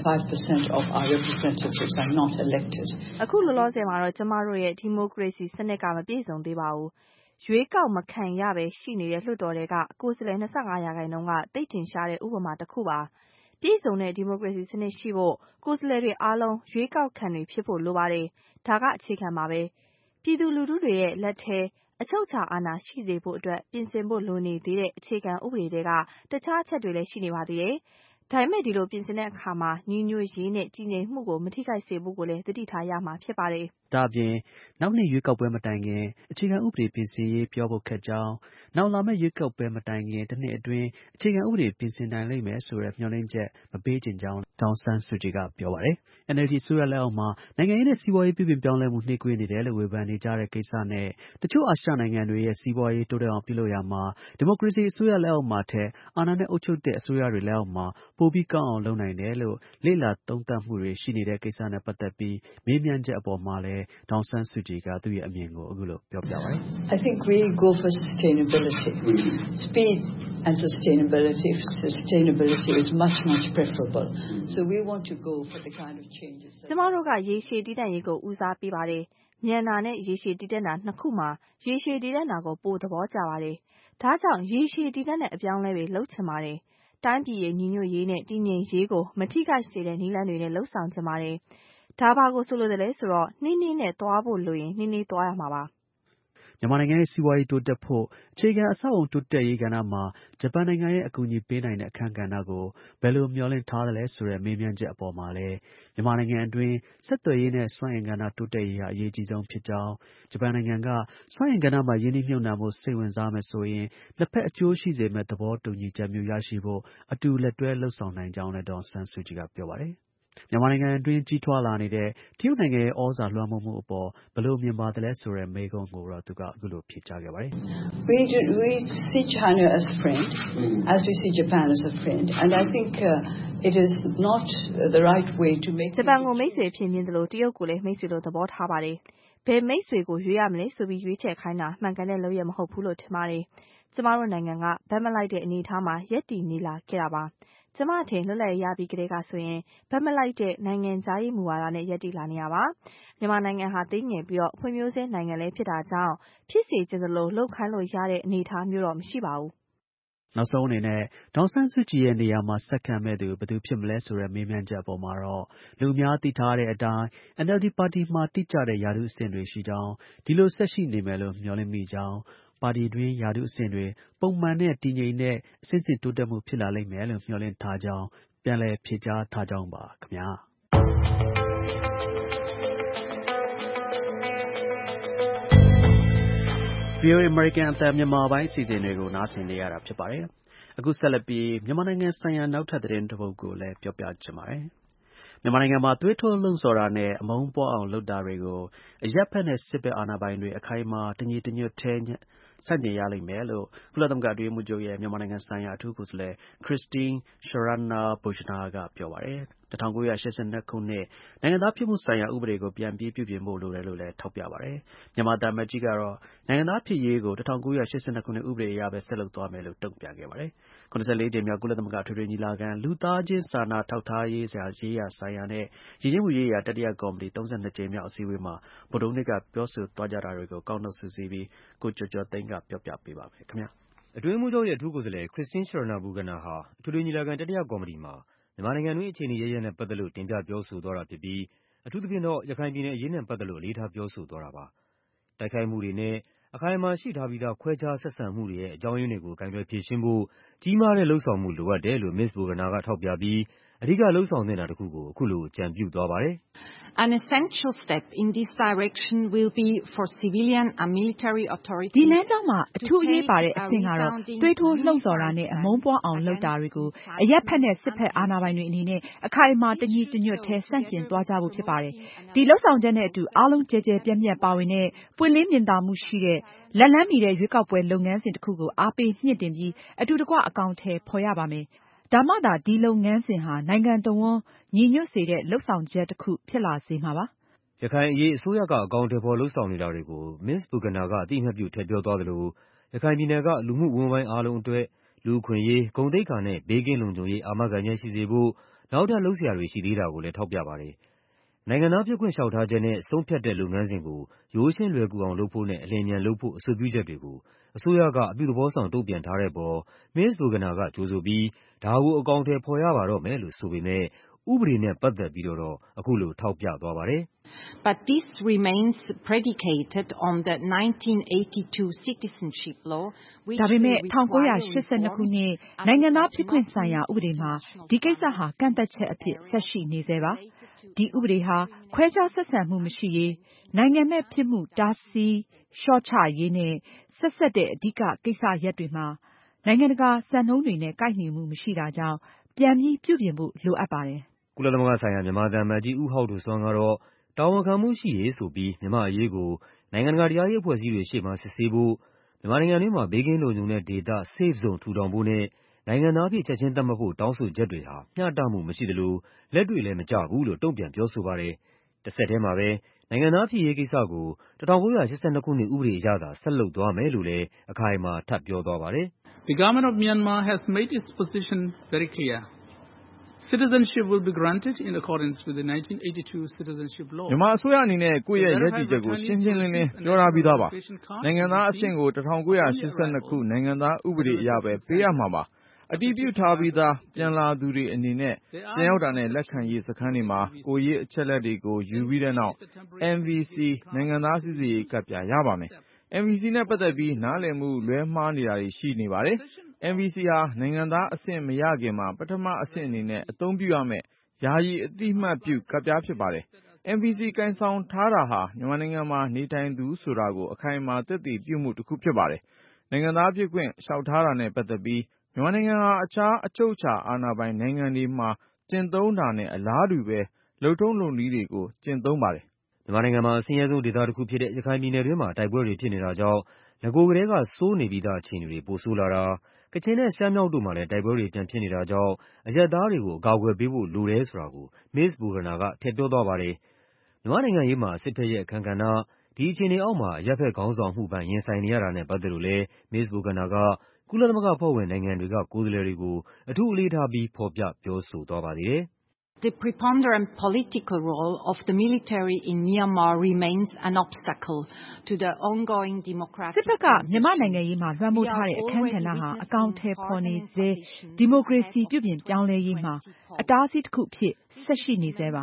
25% of our representatives are not elected. အခုလောလောဆယ်မှာတော့ကျမတို့ရဲ့ဒီမိုကရေစီစနစ်ကမပြည့်စုံသေးပါဘူး။ရွေးကောက်မခံရပဲရှိနေတဲ့လွှတ်တော်တွေကကိုယ်စားလှယ်25%ကတိတ်ထင်ရှားတဲ့ဥပမာတစ်ခုပါ။ပြည်စုံတဲ့ဒီမိုကရေစီစနစ်ရှိဖို့ကိုယ်စားလှယ်တွေအားလုံးရွေးကောက်ခံတွေဖြစ်ဖို့လိုပါတယ်။ဒါကအခြေခံပါပဲ။ပြည်သူလူထုတွေရဲ့လက်ထဲအချုပ်အခြာအာဏာရှိစေဖို့အတွက်ပြင်ဆင်ဖို့လိုနေသေးတဲ့အခြေခံဥပဒေတွေကတခြားအချက်တွေလည်းရှိနေပါသေးတယ်။ဒါပေမဲ့ဒီလိုပြင်ဆင်တဲ့အခါမှာညီညွတ်ရေးနဲ့ကြည်ငြိမ်မှုကိုမထိခိုက်စေဖို့ကိုလည်းသတိထားရမှာဖြစ်ပါတယ်။ဒါအပြင်နောက်နှစ်ရွေးကောက်ပွဲမတိုင်ခင်အခြေခံဥပဒေပြင်ဆင်ရေးပြောဖို့ခက်ကြောင်းနောက်လာမယ့်ရွေးကောက်ပွဲမတိုင်ခင်တစ်နှစ်အတွင်းအခြေခံဥပဒေပြင်ဆင်နိုင်လိမ့်မယ်ဆိုတဲ့မျှော်လင့်ချက်မပေးချင်ကြောင်းဒေါ်အောင်ဆန်းစုကြည်ကပြောပါတယ်။ NLD အစိုးရလက်အောက်မှာနိုင်ငံရေးနဲ့စီးပွားရေးပြုပြင်ပြောင်းလဲမှုနှေးကွေးနေတယ်လို့ဝေဖန်နေကြတဲ့ကိစ္စနဲ့တချို့အာရှနိုင်ငံတွေရဲ့စီးပွားရေးတိုးတက်အောင်ပြုလုပ်ရာမှာဒီမိုကရေစီအစိုးရလက်အောက်မှာထက်အာဏာနဲ့အုပ်ချုပ်တဲ့အစိုးရတွေလက်အောက်မှာပိုပြီးကောင်းအောင်လုပ်နိုင်တယ်လို့လေ့လာသုံးသပ်မှုတွေရှိနေတဲ့ကိစ္စနဲ့ပတ်သက်ပြီးမေးမြန်းချက်အပေါ်မှာလည်းဒေါ်အောင်ဆန်းစုကြည်ကသူ့ရဲ့အမြင်ကိုအခုလိုပြောပြပါတယ်။ I think we go for sustainability. Speed and sustainability is much preferable. So we want to go for the kind of changes. ကျမတို့ကရေရှည်တည်တံ့ရေးကိုဦးစားပေးပါတယ်။မြန်တာနဲ့ရေရှည်တည်တံ့တာနှစ်ခုမှာရေရှည်တည်တံ့တာကိုပိုသဘောကျပါတယ်။ဒါကြောင့်ရေရှည်တည်တံ့တဲ့အပြောင်းအလဲတွေလုပ်ချင်ပါတယ်။တိုင်းပြည်ရဲ့ညီညွတ်ရေးနဲ့တည်ငြိမ်ရေးကိုမထိခိုက်စေတဲ့နည်းလမ်းတွေနဲ့လှုပ်ဆောင်ချင်ပါတယ်။ဒါဘာကိုဆိုလိုတယ်လဲဆိုတော့နှီးနှီးနဲ့သွားဖို့လိုရင်နှီးနှီးသွားရမှာပါ။မြန်မာနိုင်ငံရဲ့စီးပွားရေးတိုးတက်ဖို့အခြေခံအဆောက်အုံတိုးတက်ရေးကဏ္ဍမှာဂျပန်နိုင်ငံရဲ့အကူအညီပေးနိုင်တဲ့အခန်းကဏ္ဍကိုဘယ်လိုမျှော်လင့်ထားသလဲဆိုတဲ့မေးမြန်းချက်အပေါ်မှာလည်းမြန်မာနိုင်ငံအတွင်းဆက်သွယ်ရေးနဲ့စွမ်းအင်ကဏ္ဍတိုးတက်ရေးဟာအရေးကြီးဆုံးဖြစ်ကြောင်းဂျပန်နိုင်ငံကစွမ်းအင်ကဏ္ဍမှာရင်းနှီးမြှုပ်နှံဖို့စိတ်ဝင်စားမယ်ဆိုရင်နှစ်ဖက်အကျိုးရှိစေမယ့်သဘောတူညီချက်မျိုးရရှိဖို့အတူလက်တွဲလုပ်ဆောင်နိုင်ကြောင်းလည်းဒေါ်အောင်ဆန်းစုကြည်ကပြောပါတယ်မြန်မာနိုင်ငံအတွင်းကြီးထွားလာနေတဲ့တရုတ်နိုင်ငံရဲ့ဩဇာလွှမ်းမိုးမှုအပေါ်ဘယ်လိုမြင်ပါသလဲဆိုတဲ့မေးခွန်းကိုတော့သူကအခုလိုဖြေကြားခဲ့ပါတယ်။ We see China as a friend, as we see Japan as a friend, and I think it is not the right way to make. ဂျပန်ကိုမိတ်ဆွေဖြစ်မြင်သလိုတရုတ်ကိုလည်းမိတ်ဆွေလိုသဘောထားပါတယ်။ဘယ်မိတ်ဆွေကိုရွေးရမလဲဆိုပြီးရွေးချယ်ခိုင်းတာမှန်ကန်တဲ့လုပ်ရမဟုတ်ဘူးလို့ထင်ပါတယ်။ကျမတို့နိုင်ငံကဘက်မလိုက်တဲ့အနေအထားမှာရပ်တည်နေလာခဲ့တာပါ။ကျမအထင်လွတ်လပ်ရပြီးကတည်းကဆိုရင်ဘက်မလိုက်တဲ့နိုင်ငံခြားရေးမူဝါဒနဲ့ရပ်တည်လာနေရပါမြန်မာနိုင်ငံဟာသိငယ်ပြီးဖွံ့ဖြိုးဆဲနိုင်ငံလည်းဖြစ်တာကြောင့်ဖြစ်စေချင်သလိုလုပ်ခိုင်းလို့ရတဲ့အနေအထားမျိုးတော့မရှိပါဘူးနောက်ဆုံးအနေနဲ့ဒေါ်အောင်ဆန်းစုကြည်ရဲ့နေရာမှာဆက်ခံမဲ့သူဘယ်သူဖြစ်မလဲဆိုတဲ့မေးမြန်းချက်အပေါ်မှာတော့လူအများသိထားတဲ့အတိုင်း NLD ပါတီမှာတိကျတဲ့ရာထူးအဆင့်တွေရှိကြောင်းဒီလိုဆက်ရှိနေမယ်လို့မျှော်လင့်မိကြောင်းပါတီတွင်းရာထူးအဆင့်တွေပုံမှန်နဲ့တည်ငြိမ်တဲ့အဆင့်ဆင့်တိုးတက်မှုဖြစ်လာလိမ့်မယ်လို့မျှော်လင့်ထားကြောင်းပြန်လည်ဖြေကြားထားကြောင်းပါခင်ဗျာVOA American အသံမြန်မာပိုင်းအစီအစဉ်တွေကိုနားဆင်နေရတာဖြစ်ပါတယ်အခုဆက်လက်ပြီးမြန်မာနိုင်ငံဆိုင်ရာနောက်ထပ်သတင်းတစ်ပုဒ်ကိုလည်းပြောပြချင်ပါတယ်မြန်မာနိုင်ငံမှာသွေးထိုးလှုံ့ဆော်တာနဲ့အမုန်းပွားအောင်လုပ်တာတွေကိုအရပ်ဘက်နဲ့စစ်ဘက်အာဏာပိုင်တွေအခိုင်အမာတညီတညွတ်တည်းဆန့်ကျင်ရလိမ့်မယ်လို့ကုလသမဂ္ဂအတွင်းရေးမှူးချုပ်ရဲ့မြန်မာနိုင်ငံဆိုင်ရာအထူးကိုယ်စားလှယ် Christine Schraner Burgener ကပြောပါတယ်1982 ခုနှစ်နိုင်ငံသားဖြစ်မှုဆိုင်ရာဥပဒေကိုပြန်ပြီးပြုပြင်ဖို့လိုတယ်လို့လည်းထောက်ပြပါတယ်မြန်မာသံအမတ်ကြီးကတော့နိုင်ငံသားဖြစ်ရေးကို1982 ခုနှစ်ဥပဒေအရပဲဆက်လုပ်သွားမယ်လို့တုံ့ပြန်ခဲ့ပါတယ်94ကြိမ်မြောက်ကုလသမဂ္ဂအထွေထွေညီလာခံလူသားချင်းစာနာထောက်ထားရေးဆိုင်ရာနဲ့ယဉ်ကျေးမှုရေးရာတတိယကော်မတီ32ကြိမ်မြောက်အစည်းအဝေးမှာဗုဒ္ဓဟူးနေ့ကပြောဆိုသွားကြတာတွေကိုကောက်နှုတ်စုစည်းပြီးကိုကျော်ကျော်သိန်းကပြောပြပေးပါမယ်ခင်ဗျာအတွင်းရေးမှူးချုပ်ရဲ့အထူးကိုယ်စားလှယ် Christine Schraner Burgener ဟာအထွေထွေညီလာခံတတိယကော်မတီမှာမြန်မာနိုင်ငံတွင်းအခြေအနေရပ်နဲ့ပတ်သက်လို့တင်ပြပြောဆိုသွားတာဖြစ်ပြီးအထူးသဖြင့်တော့ရခိုင်ပြည်နယ်အရေးနဲ့ပတ်သက်လို့အလေးထားပြောဆိုသွားတာပါတိုက်ခိုက်မှုတွေနဲ့အခိုင်အမာရှိထားပြီးသားခွဲခြားဆက်ဆံမှုတွေရဲ့အကြောင်းရင်းတွေကိုကိုင်တွယ်ဖြေရှင်းဖို့ကြီးမားတဲ့လုပ်ဆောင်မှုလိုအပ်တယ်လို့ Ms. Burgener ကထောက်ပြပြီးအဓိကလုပ်ဆောင်သင့်တာတစ်ခုကိုအခုလိုအကြံပြုသွားပါတယ် An essential step in this direction will be for civilian and military authorities ဒီလမ်းကြောင်းမှာအထူးအရေးပါတဲ့အဆင့်ကတော့သွေးထိုးလှုံ့ဆော်တာနဲ့အမုန်းပွားအောင်လုပ်တာတွေကိုအရက်ဖက်နဲ့စစ်ဖက်အာဏာပိုင်တွေအနေနဲ့အခိုင်အမာတညီတညွတ်တည်းဆန့်ကျင်သွားကြဖို့ဖြစ်ပါတယ်ဒီလှုပ်ဆောင်ချက်နဲ့အတူအားလုံးကြဲကြဲပြန့်ပြန့်ပါဝင်တဲ့ပွင့်လင်းမြင်သာမှုရှိတဲ့လက်လန်းမီတဲ့ရွေးကောက်ပွဲလုပ်ငန်းစဉ်တစ်ခုကိုအားပေးမြင့်တင်ပြီးအတူတကွအကောင်အထည်ဖော်ရပါမယ်ဒါမှသာဒီလုပ်ငန်းစဉ်ဟာနိုင်ငံတော်ဝန်ညီညွတ်စေတဲ့လှုပ်ဆောင်ချက်တစ်ခုဖြစ်လာစေမှာပါရခိုင်အရေးအစိုးရကအကောင်အထည်ဖော်လုပ်ဆောင်နေတာတွေကို Ms. Burgener ကအသိအမှတ်ပြုထည့်ပြောသွားသလိုရခိုင်ပြည်နယ်ကလူမှုဝန်ထမ်းပိုင်းအားလုံးအတွက်လူ့အခွင့်အရေးဂုဏ်သိက္ခာနဲ့ဘေးကင်းလုံခြုံရေးအာမခံချက်ရှိစေဖို့နောက်ထပ်လုပ်စရာတွေရှိသေးတာကိုလည်းထောက်ပြပါတယ်နိုင်ငံသားဖြစ်ခွင့်လျှောက်ထားချက်နဲ့ဆုံးဖြတ်တဲ့လုပ်ငန်းစဉ်ကိုရိုးရှင်းလွယ်ကူအောင်လုပ်ဖို့နဲ့အလျင်အမြန်လုပ်ဖို့အဆိုပြုချက်တွေကိုအစိုးရကအပြုသဘောဆောင်တုံ့ပြန်ထားတဲ့အပေါ် Ms. Burgener ကကြိုဆိုပြီးဒါကိုအကောင်အထည်ဖော်ရပါတော့မယ်လို့ဆိုပေမဲ့ဥပဒေနဲ့ပတ်သက်ပြီးတော့အခုလိုထောက်ပြသွားပါတယ်။ But this remains predicated on the 1982 citizenship law, which ဒါပေမဲ့1982 ခုနှစ်နိုင်ငံသားဖြစ်ခွင့်ဆိုင်ရာဥပဒေမှာဒီကိစ္စဟာကန့်သက်ချက်အဖြစ်ဆက်ရှိနေသေးပါ။ဒီဥပဒေဟာခွဲခြားဆက်ဆံမှုမရှိရေးနိုင်ငံမဲ့ဖြစ်မှုတားဆီးလျှော့ချရေးနဲ့ဆက်စပ်တဲ့အဓိကကိစ္စရပ်တွေမှာနိုင်ငံတကာစံနှုန်းတွေနဲ့ကိုက်ညီမှုမရှိတာကြောင့်ပြန်ပြီးပြုပြင်ဖို့လိုအပ်ပါတယ်။ကုလသမဂ္ဂဆိုင်ရာမြန်မာသံအမတ်ကြီးဦးဟောက်ဒိုဆွမ်းကတော့တာဝန်ခံမှုရှိရေးဆိုပြီးမြန်မာအရေးကိုနိုင်ငံတကာတရားရေးအဖွဲ့အစည်းတွေရှေ့မှာစစ်ဆေးဖို့မြန်မာနိုင်ငံတွင်းမှာဘေးကင်းလုံခြုံတဲ့ဒေသ Safe Zone ထူထောင်ဖို့နဲ့နိုင်ငံသားအဖြစ်ချက်ချင်းသတ်မှတ်ဖို့တောင်းဆိုချက်တွေဟာမျှတမှုမရှိသလိုလက်တွေ့လည်းမကျဘူးလို့တုံ့ပြန်ပြောဆိုပါတယ်။တစ်ဆက်တည်းမှာပဲနိုင်ငံသားဖြစ်ရေးကိစ္စကို1982ခုနှစ်ဥပဒေအရသာဆက်လုပ်သွားမယ်လို့လည်းအခိုင်အမာထပ်ပြောသွားပါတယ်။ The government of Myanmar has made its position very clear. Citizenship will be granted in accordance with the 1982 citizenship law. မြန်မာအစိုးရအနေနဲ့ကိုယ့်ရဲ့ရည်တည်ချက်ကိုရှင်းရှင်းလင်းလင်းပြောထားပြီးသားပါ။နိုင်ငံသားအဆင့်ကို1982ခုနိုင်ငံသားဥပဒေအရပဲပေးရမှာပါ။အတည်ပြုထားပြီးသားပြန်လာသူတွေအနေနဲ့ပြန်ရောက်တာနဲ့လက်ခံရေးစခန်းတွေမှာကိုရေးအချက်လက်တွေကိုယူပြီးတဲ့နောက် MVC နိုင်ငံသားစီစစ်ရေးကဒ်ပြရပါမယ်။ MVC နဲ့ပတ်သက်ပြီးနားလည်မှုလွဲမှားနေတာတွေရှိနေပါတယ်။ MVC ဟာနိုင်ငံသားအဆင့်မရခင်မှာပထမအဆင့်အနေနဲ့အသုံးပြုရမယ့်ယာယီအတိအမှတ်ပြုကဒ်ပြားဖြစ်ပါတယ်။ MVC ကိုင်ဆောင်ထားတာဟာမြန်မာနိုင်ငံမှာနေထိုင်သူဆိုတာကိုအခိုင်အမာသက်သေပြုမှုတစ်ခုဖြစ်ပါတယ်။နိုင်ငံသားဖြစ်ခွင့်လျှောက်ထားတာနဲ့ပတ်သက်ပြီးမြန်မာနိုင်ငံဟာအခြားအချုပ်အခြာအာဏာပိုင်နိုင်ငံတွေမှာကျင့်သုံးတာနဲ့အလားတူပဲလုပ်ထုံးလုပ်နည်းတွေကိုကျင့်သုံးပါတယ်။မြန်မာနိုင်ငံမှာအဆင်းရဲဆုံးဒေသတစ်ခုဖြစ်တဲ့ရခိုင်ပြည်နယ်တွင်းမှာတိုက်ပွဲတွေဖြစ်နေတာကြောင့်နဂိုကတည်းကဆိုးနေပြီးသားအခြေအနေတွေပိုဆိုးလာတာကချင်နဲ့ရှမ်းမြောက်တို့မှာလည်းတိုက်ပွဲတွေပြန်ဖြစ်နေတာကြောင့်အရပ်သားတွေကိုအကာအကွယ်ပေးဖို့လိုတယ်ဆိုတာကို Ms. Burgener ကထည့်ပြောသွားပါတယ်။မြန်မာနိုင်ငံရေးမှာစစ်ဘက်ရဲ့အခန်းကဏ္ဍဒီအခြေအနေအောက်မှာအရပ်ဘက်ခေါင်းဆောင်မှုပိုင်းရင်ဆိုင်နေရတာနဲ့ပတ်သက်လို့လည်း Ms. Burgener ကကုလသမဂ္ဂအဖွဲ့ဝင်နိုင်ငံတွေကကိုယ်စားလှယ်တွေကိုအထူးအလေးထားပြီးဖော်ပြပြောဆိုသွားပါသေးတယ်။ The preponderant political role of the military in Myanmar remains an obstacle to the ongoing democratic စစ်ဘက်ကမြန်မာနိုင်ငံရေးမှာလွှမ်းမိုးထားတဲ့အခန်းကဏ္ဍဟာအကောင့်ထဲပေါ်နေစေဒီမိုကရေစီပြုပြင်ပြောင်းလဲရေးမှာအတားအဆီးတစ်ခုဖြစ်ဆက်ရှိနေစေပါ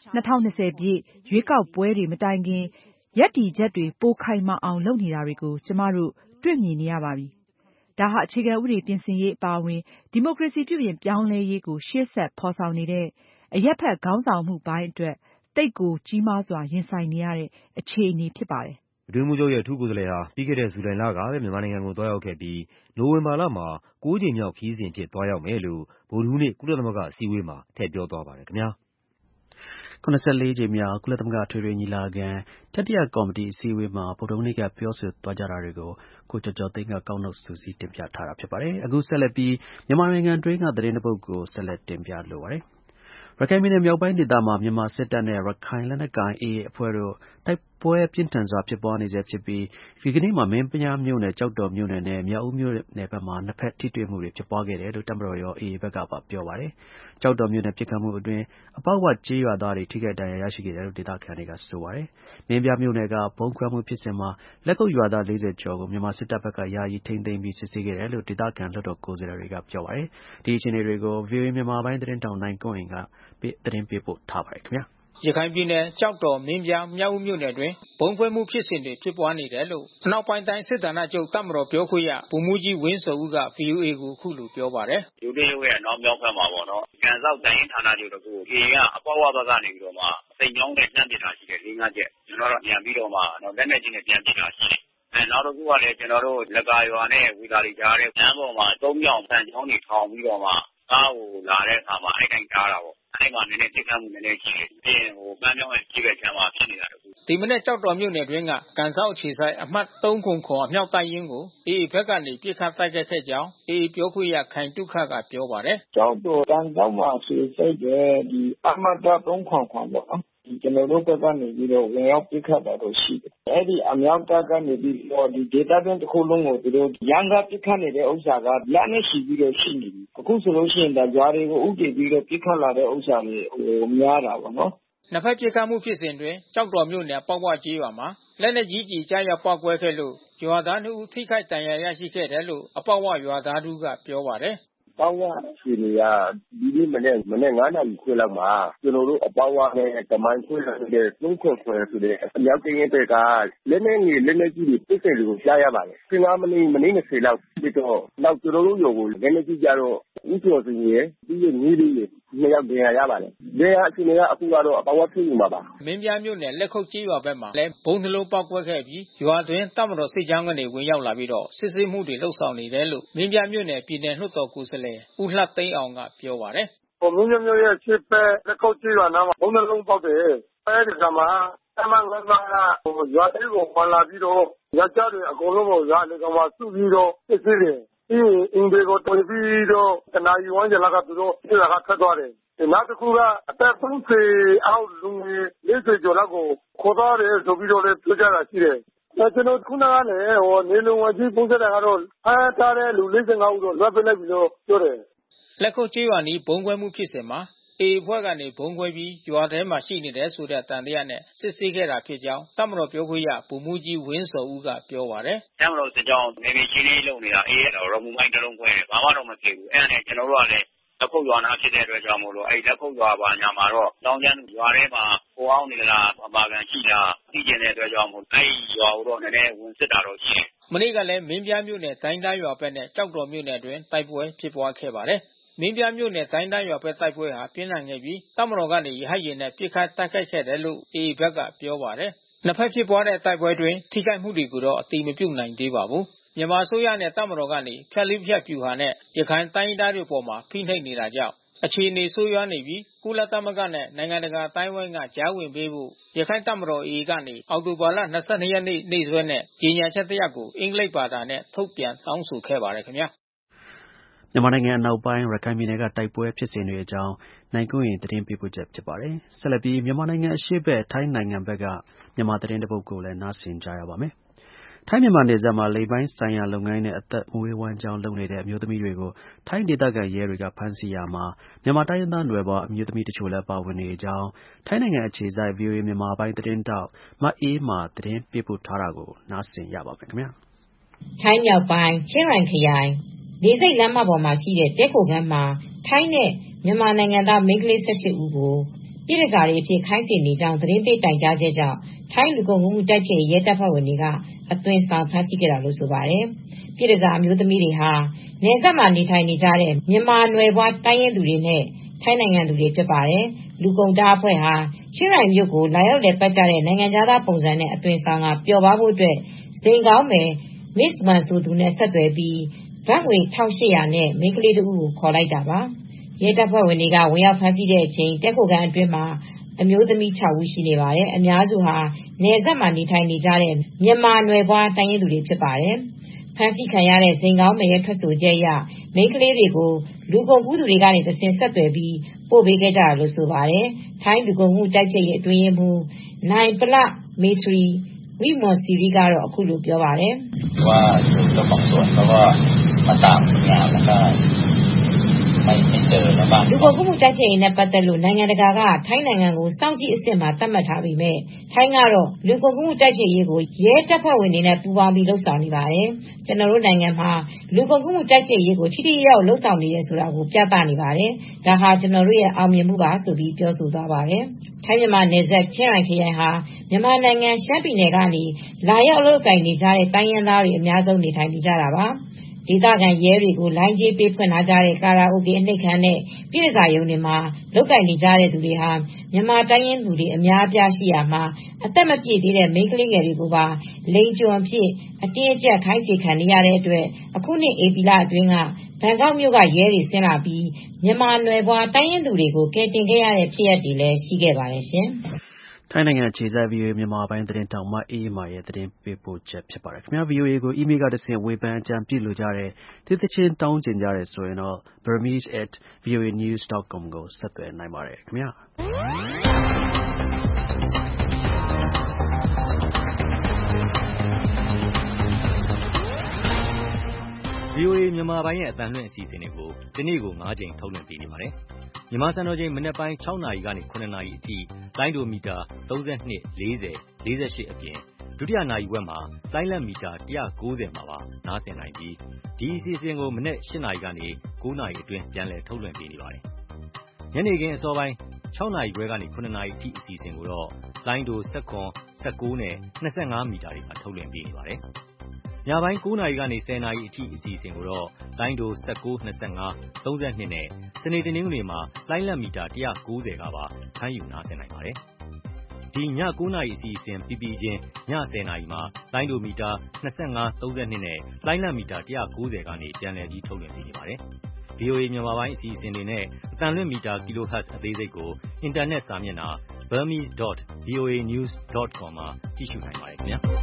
2020ပြည့်ရွေးကောက်ပွဲတွေမတိုင်ခင်ရပ်တည်ချက်တွေပိုခိုင်မာအောင်လုပ်နေတာတွေကိုကျမတို့တွေ့မြင်နေရပါပြီဒါဟာအခြေခံဥပဒေပြင်ဆင်ရေးအပါအဝင်ဒီမိုကရေစီပြုပြင်ပြောင်းလဲရေးကိုရှေ့ဆက်ဖော်ဆောင်နေတဲ့အရပ်ဘက်ခေါင်းဆောင်မှုပိုင်းအတွက်သိပ်ကိုကြီးမားစွာရင်ဆိုင်နေရတဲ့အခြေအနေဖြစ်ပါတယ်။အတွင်းမှုချုပ်ရဲ့အထူးကိုယ်စားလှယ်ဟာပြီးခဲ့တဲ့ဇူလိုင်လကပဲမြန်မာနိုင်ငံကိုသွားရောက်ခဲ့ပြီးနိုဝင်ဘာလမှာ9 ကြိမ်မြောက်ခရီးစဉ်အဖြစ်သွားရောက်မယ်လို့ဗုဒ္ဓဟူးနေ့ကုလသမဂ္ဂအစည်းအဝေးမှာထည့်ပြောသွားပါတယ်ခင်ဗျာ။74ကြိမ်မြောက်ကုလသမဂ္ဂထွေထွေညီလာခံတတိယကော်မတီအစည်းအဝေးမှာဗုဒ္ဓဟူးနေ့ကပြောဆိုသွားကြတာတွေကိုကိုကျော်ကျော်သိန်းကကောက်နှုတ်စုစည်းတင်ပြထားတာဖြစ်ပါတယ်။အခုဆက်လက်ပြီးမြန်မာနိုင်ငံတွင်းကသတင်းတစ်ပုဒ်ကိုဆက်လက်တင်ပြလိုပါတယ်။ရခိုင်ပြည်နယ်မြောက်ပိုင်းဒေသမှာမြန်မာစစ်တပ်နဲ့ရခိုင်လက်နက်ကိုင် AA အဖွဲ့တို့တိုက်ပွဲပြင်းထန်စွာဖြစ်ပွားနေဆဲဖြစ်ပြီးဒီကနေ့မှာမင်းပြားမြို့နယ်ကျောက်တော်မြို့နယ်နဲ့မြောက်ဦးမြို့နယ်ဘက်မှာနှစ်ဖက်ထိတွေ့မှုတွေဖြစ်ပွားခဲ့တယ်လို့တပ်မတော်ရော AA ဘက်ကပါပြောပါတယ်။ကျောက်တော်မြို့နယ်ပစ်ခတ်မှုအတွင်းအပေါက်ဝကျေးရွာသားတွေထိခိုက်ဒဏ်ရာရရှိခဲ့တယ်လို့ဒေသခံတွေကဆိုပါတယ်။မင်းပြားမြို့နယ်ကဗုံးခွဲမှုဖြစ်စဉ်မှာလက်ကုတ်ရွာသား40ကျော်ကိုမြန်မာစစ်တပ်ဘက်ကယာယီထိန်းသိမ်းပြီးစစ်ဆေးခဲ့တယ်လို့ဒေသခံလွှတ်တော်ကိုယ်စားလှယ်တွေကပြောပါတယ်။ဒီအခြေအနေတွေကို VOA မြန်မာပိုင်းသတင်းတောင်နိုင်ကွန်းအိန်ကသတင်းပေးပို့ထားပါတယ်ခင်ဗျာရခိုင်ပြည်နယ်ကျောက်တော်မင်းပြားမြောက်ဦးမြို့နယ်တွင်ဘုံခွဲမှုဖြစ်စဉ်တွေဖြစ်ပွားနေတယ်လို့အနောက်ပိုင်းတိုင်းစစ်ဌာနချုပ်တပ်မတော်ပြောခွင့်ရဗိုလ်မှူးကြီးဝင်းစောဦးက VOA ကိုအခုလိုပြောပါတယ်။ယူတေးရုပ်ရဲ့နောက်မြောက်ဘက်မှာပေါ့နော်။ကန်ဆောက်တိုင်းဌာနချုပ်တခု AA ကအပေါဝဘက်ကနေပြီးတော့မှစိန်ကြောင်းနဲ့နှံ့ပစ်တာရှိတယ် 4-5 ချက်။ကျွန်တော်တို့ပြန်ပြီးတော့မှလက်နက်ကြီးနဲ့ပြန်ပစ်တာရှိတယ်။နောက်တစ်ခုကလည်းကျွန်တော်တို့လက်ကာရွာနဲ့ဝီသာလီကြားတဲ့လမ်းပေါ်မှာ3မြောင်ဆန်ချောင်းတွေထောင်ပြီးတော့မှကားကိုလာတဲ့အခါမှာအဲ့တိုင်းတားတာပေါ့။အဲ့မှာနည်းနည်းတိကျမှုနည်းနည်းရှိတယ်။ပြီးရင်ပန်းမြောင်းရဲ့ကြီးပဲချမ်းမှာဖြစ်နေတာတခု။ဒီမနေ့ကျောက်တော်မြို့နယ်တွင်းကကန်ဆောက်အခြေဆိုင်အမှတ်309အမြောက်တိုင်းရင်းကို AA ဘက်ကနေပစ်ခတ်တိုက်ခိုက်ခဲ့ကြောင်း AA ပြောခွင့်ရခိုင်တုခကပြောပါတယ်။ကျောက်တော်ကန်ဆောက်မှာအခြေစိုက်တဲ့ဒီအမှတ်309ပေါ့နော်။ကျွန်တော်တို့ဘက်ကနေပြီးတော့ဝင်ရောက်ပစ်ခတ်တာတော့ရှိတယ်။အဲ့ဒီအမြောက်တပ်ကနေပြီးတော့ဒီဒေတာတွင်းတစ်ခုလုံးကိုသူတို့ရန်ကပစ်ခတ်နေတဲ့ဥစ္စာကလက်နဲ့ရှိပြီးတော့ရှိနေပြီ။အခုဆိုလို့ရှိရင်ဒါကြွားတွေကိုဥတည်ပြီးတော့ပစ်ခတ်လာတဲ့ဥစ္စာတွေများတာပေါ့နော်။နှစ်ဖက်ပစ်ခတ်မှုဖြစ်စဉ်တွင်ကျောက်တော်မြို့နယ်ပေါက်ဝကျေးရွာမှာလက်နက်ကြီးကြီးကြားရောက်ပောက်ကွဲခဲ့လို့ရွာသား2ဦးထိခိုက်ဒဏ်ရာရရှိခဲ့တယ်လို့အပေါက်ဝရွာသားတို့ကပြောပါတယ်။ပေါင်းဝစီနေရဒီနေ့မနေ့9နာရီခွဲလောက်မှာကျွန်တော်တို့အပေါင်းဝနဲ့တမိုင်းခွဲတဲ့3ခွဲဆိုတဲ့အမြောက်ကင်းဘက်ကလက်နဲ့ကြီးတွေပြစ်တယ်လို့ကြားရပါတယ်15မိနစ်20လောက်ပြီးတော့နောက်ကျွန်တော်တို့ရုံကိုလက်နဲ့ကြီးကြတော့ဥကျော်စင်ရဲ့ပြီးရင်ညီလေး2ယောက်တင်ရပါတယ်။နေရာအချိန်ကအခုကတော့အပေါင်းဝဖြစ်နေမှာပါ။မင်းပြားမြို့နယ်လက်ခုတ်ကျေးရွာဘက်မှာလည်းဘုံနှလုံးပေါက်ကွဲခဲ့ပြီးရွာတွင်တပ်မတော်စစ်ကြောင်းကနေဝင်ရောက်လာပြီးတော့စစ်ဆေးမှုတွေလှုပ်ဆောင်နေတယ်လို့မင်းပြားမြို့နယ်ပြည်နယ်လွှတ်တော်ကိုယ်စားလှယ်ဦးလှသိန်းအောင်ကပြောပါတယ်။မင်းပြားမြို့ရဲ့ရှေ့ဘက်လက်ခုတ်ကျေးရွာနားမှာဘုံနှလုံးပေါက်တယ်။အဲဒီကမှာတမန်ကရွာတိကိုဝင်လာပြီးတော့ရကြတယ်အကုန်လုံးကိုရွာလေကမှာစုပြီးတော့စစ်ဆေးတယ်။အင်းတွေကိုတွေ့ပြီးတော့တနာယူဝန်းကျင်လာကသူတို့ပြည်ကထွက်သွားတယ်။နောက်တစ်ခုကအသက်30အောက်လူငယ်40ကျော်လောက်ကိုခေါ်သွားတယ်ဆိုပြီးတော့လည်းပြောကြတာရှိတယ်။ကျွန်တော်ခုနကလည်းနေလုံဝကြီးပုံစံကတော့အားထားတဲ့လူ45ဦးတော့လွှတ်ပေးလိုက်ပြီလို့ပြောတယ်။လက်ခုတ်ကျေးရွာနီးဘုံခွဲမှုဖြစ်စဉ်မှာအေအဖွဲ့ကနေဘုံခွဲပြီးရွာထဲမှာရှိနေတဲ့ဆိုတဲ့တန်တရားနဲ့စစ်ဆေးခဲ့တာဖြစ်ကြောင်းတပ်မတော်ပြောခွင့်ရဗိုလ်မှူးကြီးဝင်းစောဦးကပြောပါတယ်။တပ်မတော်စစ်ကြောင်းနေပြည်ချင်းလေးလုပ်နေတာအေးတော့ရမူမိုင်းတလုံးခွဲတယ်ဘာမှတော့မဖြစ်ဘူးအဲ့ဒါနဲ့ကျွန်တော်တို့ကလည်းလက်ခုတ်ရွာနာဖြစ်တဲ့အတွက်ကြောင့်မို့လို့အဲ့လက်ခုတ်ရွာပါညာမှာတော့တောင်းကျမ်းရွာထဲမှာဟိုအောင်နေလားအပါကန်ရှိလားသိကျင်တဲ့အတွက်ကြောင့်မို့အဲ့ရွာကိုတော့နည်းနည်းဝင်စစ်တာတော့ရှိတယ်။မနေ့ကလည်းမင်းပြားမြို့နယ်တိုင်းသားရွာဘက်နဲ့ကြောက်တော်မြို့နယ်တွင်တိုက်ပွဲဖြစ်ပွားခဲ့ပါတယ်။မင်းပြားမြို့နယ်တိုင်းသားရွာဘက်တိုက်ပွဲဟာပြင်းထန်ခဲ့ပြီးတပ်မတော်ကနေရဟတ်ယာဉ်နဲ့ပစ်ခတ်တိုက်ခိုက်ခဲ့တယ်လို့အေဘက်ကပြောပါတယ်။နှစ်ဖက်ဖြစ်ပွားတဲ့တိုက်ပွဲတွင်ထိခိုက်မှုတွေကိုတော့အတိမပြုနိုင်သေးပါဘူး။မြန်မာအစိုးရနဲ့တပ်မတော်ကနေဖြတ်လေးဖြတ်ပြူဟာနဲ့ရခိုင်တိုင်းသားတွေပေါ်မှာဖိနှိပ်နေတာကြောင့်အခြေအနေဆိုးရွားနေပြီးကုလသမဂ္ဂနဲ့နိုင်ငံတကာတိုင်းဝိုင်းကကြားဝင်ပေးဖို့ရခိုင်တပ်မတော်အေကနေအောက်တိုဘာလ22ရက်နေ့စွဲနဲ့ကြေညာချက်တရပ်ကိုအင်္ဂလိပ်ဘာသာနဲ့ထုတ်ပြန်တောင်းဆိုခဲ့ပါတယ်ခင်ဗျာ။မြန်မာနိုင်ငံအနောက်ပိုင်းရခိုင်ပြည်နယ်ကတိုက်ပွဲဖြစ်စဉ်တွေအကြောင်းနိုင်ကွန်းရင်သတင်းပေးပို့ချက်ဖြစ်ပါတယ်။ဆက်လက်ပြီးမြန်မာနိုင်ငံအရှေ့ဘက်ထိုင်းနိုင်ငံဘက်ကမြန်မာသတင်းတပုဒ်ကိုလည်းနားဆင်ကြရပါမယ်။ထိုင်းမြန်မာနယ်စပ်မှာလိင်ပိုင်းဆိုင်ရာလုပ်ငန်းနဲ့အသက်မွေးဝမ်းကြောင်းလုပ်နေတဲ့အမျိုးသမီးတွေကိုထိုင်းဒေသခံရဲတွေကဖမ်းဆီးရာမှာမြန်မာတိုင်းရင်းသားနွယ်ဖွားအမျိုးသမီးတချို့လည်းပါဝင်နေကြောင်းထိုင်းနိုင်ငံအခြေစိုက် VOA မြန်မာပိုင်းသတင်းတောက်မအေးမာသတင်းပေးပို့ထားတာကိုနားဆင်ရပါမယ်ခင်ဗျာ။ထိုင်းမြောက်ပိုင်းချင်းရိုင်ခရိုင်လေဆိပ်လမ်းမပေါ်မှာရှိတဲ့တဲခိုခန်းမှာထိုင်းနဲ့မြန်မာနိုင်ငံသားမိန်းကလေး18ဦးကိုပြည်ထစာတွေအဖြစ်ခိုင်းတင်နေကြောင်းသတင်းပေးတိုင်ကြားချက်ကြောင့်ထိုင်းလူကုန်ကူးမှုတိုက်ဖျက်ရေးတပ်ဖွဲ့ဝင်တွေကအသွင်ဆောင်ဖမ်းဆီးခဲ့တာလို့ဆိုပါတယ်။ပြည်ထစာအမျိုးသမီးတွေဟာနယ်စပ်မှာနေထိုင်နေကြတဲ့မြန်မာနွယ်ဖွားတိုင်းရင်းသူတွေနဲ့ထိုင်းနိုင်ငံသူတွေဖြစ်ပါတယ်။လူကုန်တားအဖွဲ့ဟာချင်းရိုင်မြို့ကိုလာရောက်လည်ပတ်ကြတဲ့နိုင်ငံသားပုံစံနဲ့အသွင်ဆောင်ကပျော်ပါဖို့အတွက်စိန်ကောင်းမယ် Miss မန်ဆိုသူနဲ့ဆက်သွယ်ပြီးဘတ်ငွေ1800နဲ့မိန်းကလေးတဦးကိုခေါ်လိုက်တာပါ။ရဲတပ်ဖွဲ့ဝင်တွေကဝင်ရောက်ဖမ်းဆီးတဲ့အချိန်တက်ခိုကန်အတွင်းမှာအမျိုးသမီး6ဦးရှိနေပါတယ်။အများစုဟာနယ်စပ်မှာနေထိုင်နေကြတဲ့မြန်မာနွယ်ဖွားတိုင်းရင်းသူတွေဖြစ်ပါတယ်။ဖမ်းဆီးခံရတဲ့စိန်ကောင်းမယ်ရဲ့ထွက်ဆိုချက်အရမိန်းကလေးတွေကိုလူကုန်ကူးသူတွေကနေတဆင့်ဆက်သွယ်ပြီးပို့ပေးခဲ့ကြတာလို့ဆိုပါတယ်။ထိုင်းလူကုန်ကူးတိုက်ဖျက်ရေးအတွင်းရေးမှူးနိုင်ပလမေထရီဝိမွန်စီရီကတော့အခုလိုပြောပါတယ်။ว่าเจ้าของสวนเขาก็มาตามงานแล้วก็ไม่เจอแล้วบ้างလူကုန်ကူးမှုတိုက်ဖျက်ရေးနဲ့ပတ်သက်လို့နိုင်ငံတကာကထိုင်းနိုင်ငံကိုစောင့်ကြည့်အဆင့်မှာသတ်မှတ်ထားပေမဲ့ထိုင်းကတော့လူကုန်ကူးမှုတိုက်ဖျက်ရေးကိုရဲတပ်ဖွဲ့ဝင်တွေနဲ့ပူးပေါင်းပြီးလှုပ်ဆောင်နေပါတယ်။ကျွန်တော်တို့နိုင်ငံမှာလူကုန်ကူးမှုတိုက်ဖျက်ရေးကိုထိထိရောက်လှုပ်ဆောင်နေရဆိုတာကိုပြသနေပါတယ်။ဒါဟာကျွန်တော်တို့ရဲ့အောင်မြင်မှုပါဆိုပြီးပြောဆိုသွားပါတယ်။ထိုင်းမြန်မာနယ်စပ်ချင်းရိုင်ခရိုင်ဟာမြန်မာနိုင်ငံရှမ်းပြည်နယ်ကနေလာရောက်အလုပ်ကိုင်နေကြတဲ့တိုင်းရင်းသားတွေအများဆုံးနေထိုင်နေကြတာပါ။ဒေသခံရဲတွေကိုလိုင်းကြီးပေးဖွင့်ထားကြတဲ့ကာရာအိုကေအနှိပ်ခမ်းနဲ့ပြည်စာရုံတွေမှာလုပ်ကိုင်နေကြတဲ့သူတွေဟာမြန်မာတိုင်းရင်းသူတွေအများအပြားရှိရာမှာအသက်မပြည့်သေးတဲ့မိန်းကလေးငယ်တွေကိုပါလိန်ကျွံဖြစ်အတင်းအကျပ်ခိုင်းစေခံနေရတဲ့အတွက်အခုနှစ်ဧပြီလအတွင်းကဘန်ကောက်မြို့ကရဲတွေဆင်းလာပြီးမြန်မာနွယ်ဖွားတိုင်းရင်းသူတွေကိုကယ်တင်ခဲ့ရတဲ့ဖြစ်ရပ်တွေလည်းရှိခဲ့ပါတယ်ရှင်။ထိုင်းနိုင်ငံအခြေစိုက် VOA မြန်မာပိုင်းသတင်းတောက်မအေးမာရဲ့သတင်းပေးပို့ချက်ဖြစ်ပါတယ်ခင်ဗျာ VOA ကို email ကတဆင့်ဝေဖန်အကြံပြုလိုကြတဲ့တိတိချင်းတောင်းကျင်ကြတဲ့ဆိုရင်တော့ burmese@voanews.com ကိုဆက်သွယ်နိုင်ပါတယ်ခင်ဗျာ VOA မြန်မာပိုင်းရဲ့အသံလွှင့်အစီအစဉ်တွေကိုဒီနေ့ကို9 ကြိမ်ထုတ်လွှင့်ပေးနေပါတယ်။မြန်မာစံတော်ချိန်မနက်ပိုင်း6 နာရီကနေ9 နာရီအထိလိုင်းဒိုမီတာ32 40 48အပြင်ဒုတိယနာရီဝက်မှာလိုင်းလက်မီတာ190မှာပါနားဆင်နိုင်ပြီးဒီအစီအစဉ်ကိုမနက်8 နာရီကနေ9 နာရီအတွင်းပြန်လည်ထုတ်လွှင့်ပေးနေပါတယ်။ညနေခင်းအစောပိုင်း6 နာရီခွဲကနေ9 နာရီအထိအစီအစဉ်ကိုတော့လိုင်းဒို19နဲ့25မီတာတွေမှာထုတ်လွှင့်ပေးနေပါတယ်။ညပိုင်း9 နာရီကနေ10 နာရီအထိအစီအစဉ်ကိုတော့လိုင်းဒို19 25 32နဲ့စနေတနင်္ဂနွေမှာလိုင်းလက်မီတာ190ကပါဖမ်းယူနားဆင်နိုင်ပါတယ်။ဒီည9 နာရီအစီအစဉ်ပြီးပြီးချင်းည10 နာရီမှာလိုင်းဒိုမီတာ25 32နဲ့လိုင်းလက်မီတာ190ကနေပြန်လည်ပြီးထုတ်လွှင့်ပေးနေပါတယ်။ VOA မြန်မာပိုင်းအစီအစဉ်တွေနဲ့အသံလွှင့်မီတာ kilohertz အသေးစိတ်ကိုအင်တာနက်စာမျက်နှာ burmese.voanews.com မှာကြည့်ရှုနိုင်ပါတယ်ခင်ဗျာ။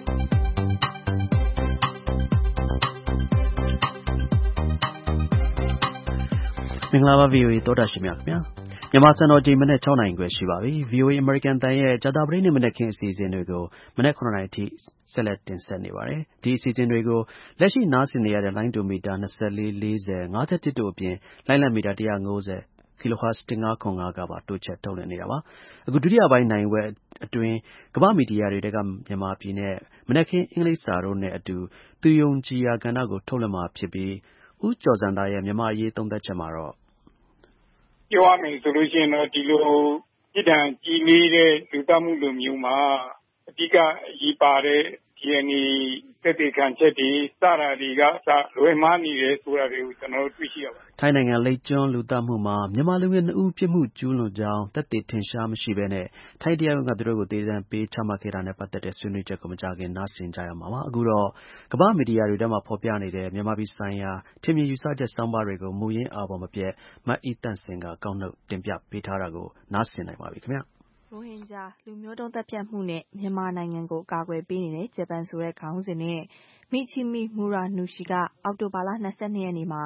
မင်္ဂလာပါ VOA သောတာရှင်များခင်ဗျာမြန်မာစံတော်ချိန်မနက်6 နာရီခွဲရှိပါပြီ VOA အမေရိကန်တန်ရဲ့ကြာသပတေးနေ့မနက်ခင်းအစီအစဉ်တွေကိုမနက်9 နာရီအထိဆက်လက်တင်ဆက်နေပါတယ်ဒီအစီအစဉ်တွေကိုလက်ရှိနားဆင်နေရတဲ့လိုင်းဒိုမီတာ24 40 51တို့အပြင်လိုင်းလက်မီတာ190kilohertz 1505ကပါတိုးချက်ထုတ်လွှင့်နေတာပါအခုဒုတိယပိုင်းနိုင်ဝက်အတွင်းကမ္ဘာမီဒီယာတွေကမြန်မာပြည်နဲ့မနက်ခင်းအင်္ဂလိပ်စာတို့နဲ့အတူသူယုံကြည်ရာကဏ္ဍကိုထုတ်လွှင့်မှာဖြစ်ပြီးဦးကျော်စံသားရဲ့မြန်မာအရေးသုံးသပ်ချက်မှာတော့ပြောရမယ်ဆိုလို့ရှိရင်တော့ဒီလိုပြည်ထန်ကြီးလေးတဲ့လူသတ်မှုလိုမျိုးမှာအဓိကအရေးပါတဲ့ DNA သက်သေခံချက်တွေစတာတွေကအစလွယ်မှားနေတယ်ဆိုတာတွေကိုကျွန်တော်တို့တွေ့ရှိရပါတယ်ထိုင်းနိုင်ငံလိပ်ကျွန်းလူသတ်မှုမှာမြန်မာလူငယ်2 ဦးပြစ်မှုကျူးလွန်ကြောင်းသက်သေထင်ရှားမရှိဘဲနဲ့ထိုင်းတရားရုံးကသူတို့ကိုသေဒဏ်ပေးချမှတ်ခဲ့တာနဲ့ပတ်သက်တဲ့ဆွေးနွေးချက်ကိုမကြာခင်နားဆင်ကြရမှာပါအခုတော့ကမ္ဘာမီဒီယာတွေထဲမှာဖော်ပြနေတဲ့မြန်မာပြည်ဆိုင်ရာထင်မြင်ယူဆချက်ဆောင်းပါးတွေကိုမူရင်းအာဘော်မပြတ်မအိသန့်စင်ကကောက်နှုတ်တင်ပြပေးထားတာကိုနားဆင်နိုင်ပါပြီခင်ဗျရိုဟင်ဂျာလူမျိုးတုံးသတ်ဖြတ်မှုနဲ့မြန်မာနိုင်ငံကိုကာကွယ်ပေးနေတဲ့ဂျပန်ဆိုတဲ့ခေါင်းစဉ်နဲ့မီချီမီမူရာနူရှီကအောက်တိုဘာလ22ရက်နေ့မှာ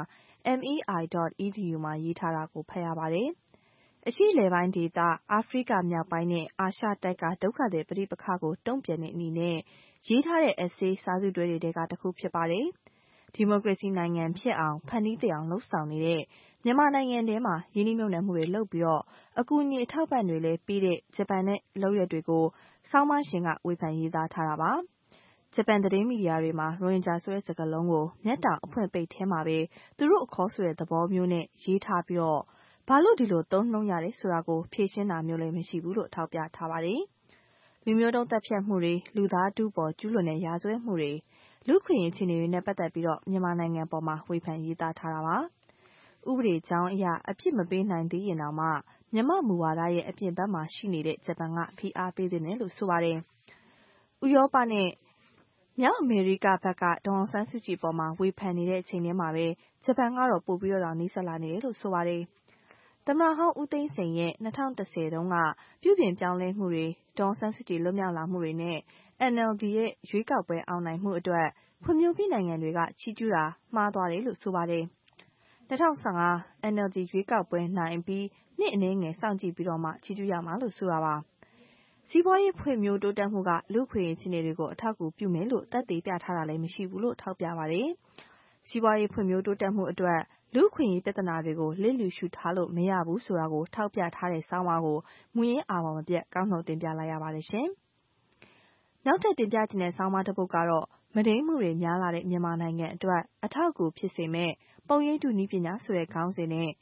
MEI.edu မှာရေးထားတာကိုဖတ်ရပါတယ်။အရှေ့အလယ်ပိုင်းဒေသအာဖရိကမြောက်ပိုင်းနဲ့အာရှတိုက်ကဒုက္ခသည်ပဋိပက္ခကိုတုံ့ပြန်တဲ့အနေနဲ့ရေးထားတဲ့ essay စာစုတွဲတွေထဲကတစ်ခုဖြစ်ပါတယ်။ဒီမိုကရေစီနိုင်ငံဖြစ်အောင်ဖန်တီးသစ်အောင်လှုပ်ဆောင်နေတဲ့မြန်မာနိုင်ငံထဲမှာရင်းနှီးမြှုပ်နှံမှုတွေလုပ်ပြီးအကူအညီအထောက်ပံ့တွေလည်းပေးတဲ့ဂျပန်နဲ့လုပ်ရက်တွေကိုဆောင်းပါးရှင်ကဝေဖန်ရေးသားထားတာပါ။ဂျပန်သတင်းမီဒီယာတွေမှာရိုဟင်ဂျာဆိုတဲ့စကားလုံးကိုမျက်တောင်အဖွင့်ပိတ်ထဲမှာပဲသူတို့အခေါ်ဆိုတဲ့သဘောမျိုးနဲ့ရေးထားပြီးဘာလို့ဒီလိုသုံးနှုန်းရတယ်ဆိုတာကိုဖြေရှင်းတာမျိုးလည်းမရှိဘူးလို့ထောက်ပြထားပါတယ်။လူမျိုးတုံးသတ်ဖြတ်မှုတွေလူသားထုပေါ်ကျူးလွန်တဲ့ရာဇဝတ်မှုတွေလူ့အခွင့်အရေးအခြေအနေတွေနဲ့ပတ်သက်ပြီးမြန်မာနိုင်ငံပေါ်မှာဝေဖန်ရေးသားထားတာပါ။ဥပဒေကြောင်းအရအပြစ်မပေးနိုင်သေးရင်တောင်မှမြန်မာမူဝါဒရဲ့အပြင်ဘက်မှာရှိနေတဲ့ဂျပန်ကဖိအားပေးသင့်တယ်လို့ဆိုပါတယ်။ဥရောပနဲ့မြောက်အမေရိကဘက်ကဒေါ်အောင်ဆန်းစုကြည်ပေါ်မှာဝေဖန်နေတဲ့အချိန်ထဲမှာပဲဂျပန်ကတော့ပိုပြီးတော့နီးစပ်လာနေတယ်လို့ဆိုပါတယ်။သမ္မတဟောင်းဦးသိန်းစိန်ရဲ့2010တုန်းကပြုပြင်ပြောင်းလဲမှုတွေဒေါ်အောင်ဆန်းစုကြည်လွတ်မြောက်လာမှုတွေနဲ့ NLD ရဲ့ရွေးကောက်ပွဲအောင်နိုင်မှုအတွက်ဖွံ့ဖြိုးပြီးနိုင်ငံတွေကချီးကျူးတာမှားသွားတယ်လို့ဆိုပါတယ်။2015 NLD ရွေးကောက်ပွဲနိုင်ပြီးနှစ်အနည်းငယ်စောင့်ကြည့်ပြီးတော့မှချီးကျူးရမှာလို့ဆိုတာပါ။စီးပွားရေးဖွံ့ဖြိုးတိုးတက်မှုကလူ့အခွင့်အရေးအခြေအနေတွေကိုအထောက်အကူပြုမယ်လို့သက်သေပြထားတာလည်းမရှိဘူးလို့ထောက်ပြပါတယ်။စီးပွားရေးဖွံ့ဖြိုးတိုးတက်မှုအတွက်လူ့အခွင့်အရေးပြဿနာတွေကိုလစ်လျူရှုထားလို့မရဘူးဆိုတာကိုထောက်ပြထားတဲ့ဆောင်းပါးကိုမူရင်းအာဘော်မပြတ်ကောက်နှုတ်တင်ပြလိုက်ရပါတယ်ရှင်။နောက်ထပ်တင်ပြချင်တဲ့ဆောင်းပါးတစ်ပုဒ်ကတော့မဒိမ်းမှုတွေများလာတဲ့မြန်မာနိုင်ငံအတွက်အထောက်အကူဖြစ်စေမဲ့ပုံရိပ်တုနည်းပညာဆိုတဲ့ခေါင်းစဉ်နဲ့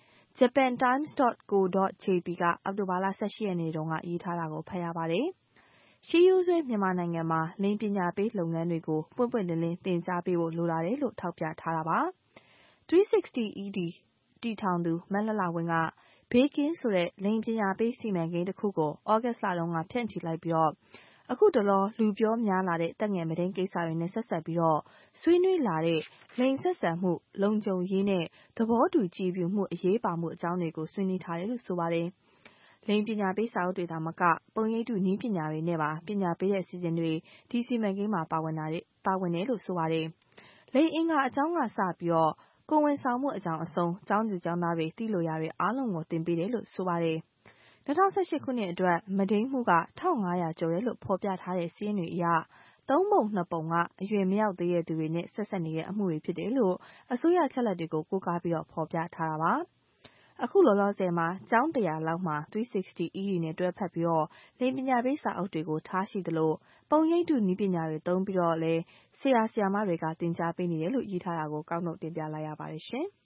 japantimes.co.jp ကအောက်တိုဘာလ18ရက်နေ့တုန်းကရေးထားတာကိုဖတ်ရပါတယ်။ရှေးရိုးဆွဲမြန်မာနိုင်ငံမှာလိင်ပညာပေးလုပ်ငန်းတွေကိုပွင့်ပွင့်လင်းလင်းသင်ကြားပေးဖို့လိုလာတယ်လို့ထောက်ပြထားတာပါ။ 360ED တည်ထောင်သူမလှလှဝင်းကဘေးကင်းဆိုတဲ့လိင်ပညာပေးစီမံကိန်းတစ်ခုကိုဩဂတ်စ်လတုန်းကဖြန့်ချီလိုက်ပြီးအခုတလောလူပြောများလာတဲ့တက်ငယ်မဒိမ်းကိစ္စတွေနဲ့ဆက်ဆက်ပြီးဆွေးနွေးလာတဲ့လိင်ဆက်ဆံမှုလုံခြုံရေးနဲ့သဘောတူကြည်ဖြူမှုအရေးပါမှုအကြောင်းတွေကိုဆွေးနွေးထားတယ်လို့ဆိုပါတယ်။လိင်ပညာပေးစာအုပ်တွေသာမကပုံရိပ်တုနည်းပညာတွေနဲ့ပါပညာပေးတဲ့အစီအစဉ်တွေဒီစီမံကိန်းမှာပါဝင်တယ်လို့ဆိုပါတယ်။လိင်အင်္ဂါအကြောင်းကစပြီးကိုယ်ဝန်ဆောင်မှုအကြောင်းအဆုံးကျောင်းသူကျောင်းသားတွေသိလိုရာတွေအားလုံးကိုသင်ပေးတယ်လို့ဆိုပါတယ်။2018ခုနှစ်အတွက်မဒိမ်းမှုက1500ကျော်တယ်လို့ဖော်ပြထားတဲ့စာရင်းတွေအရ 3 ပုံ 2 ပုံကအရွယ်မရောက်သေးတဲ့သူတွေနဲ့ဆက်ဆက်နေတဲ့အမှုတွေဖြစ်တယ်လို့အစိုးရချက်လက်တွေကိုကိုးကားပြီးဖော်ပြထားတာပါ။အခုလောလောဆယ်မှာကျောင်း100လောက်မှာ 360 EU နဲ့တွဲဖက်ပြီးလိင်ပညာပေးစာအုပ်တွေကိုထားရှိသလိုပုံရိပ်တုနည်းပညာတွေသုံးပြီးတော့လည်းဆရာဆရာမတွေကသင်ကြားပေးနေတယ်လို့ရေးထားတာကိုကောက်နှုတ်တင်ပြလိုက်ရပါတယ်ရှင်။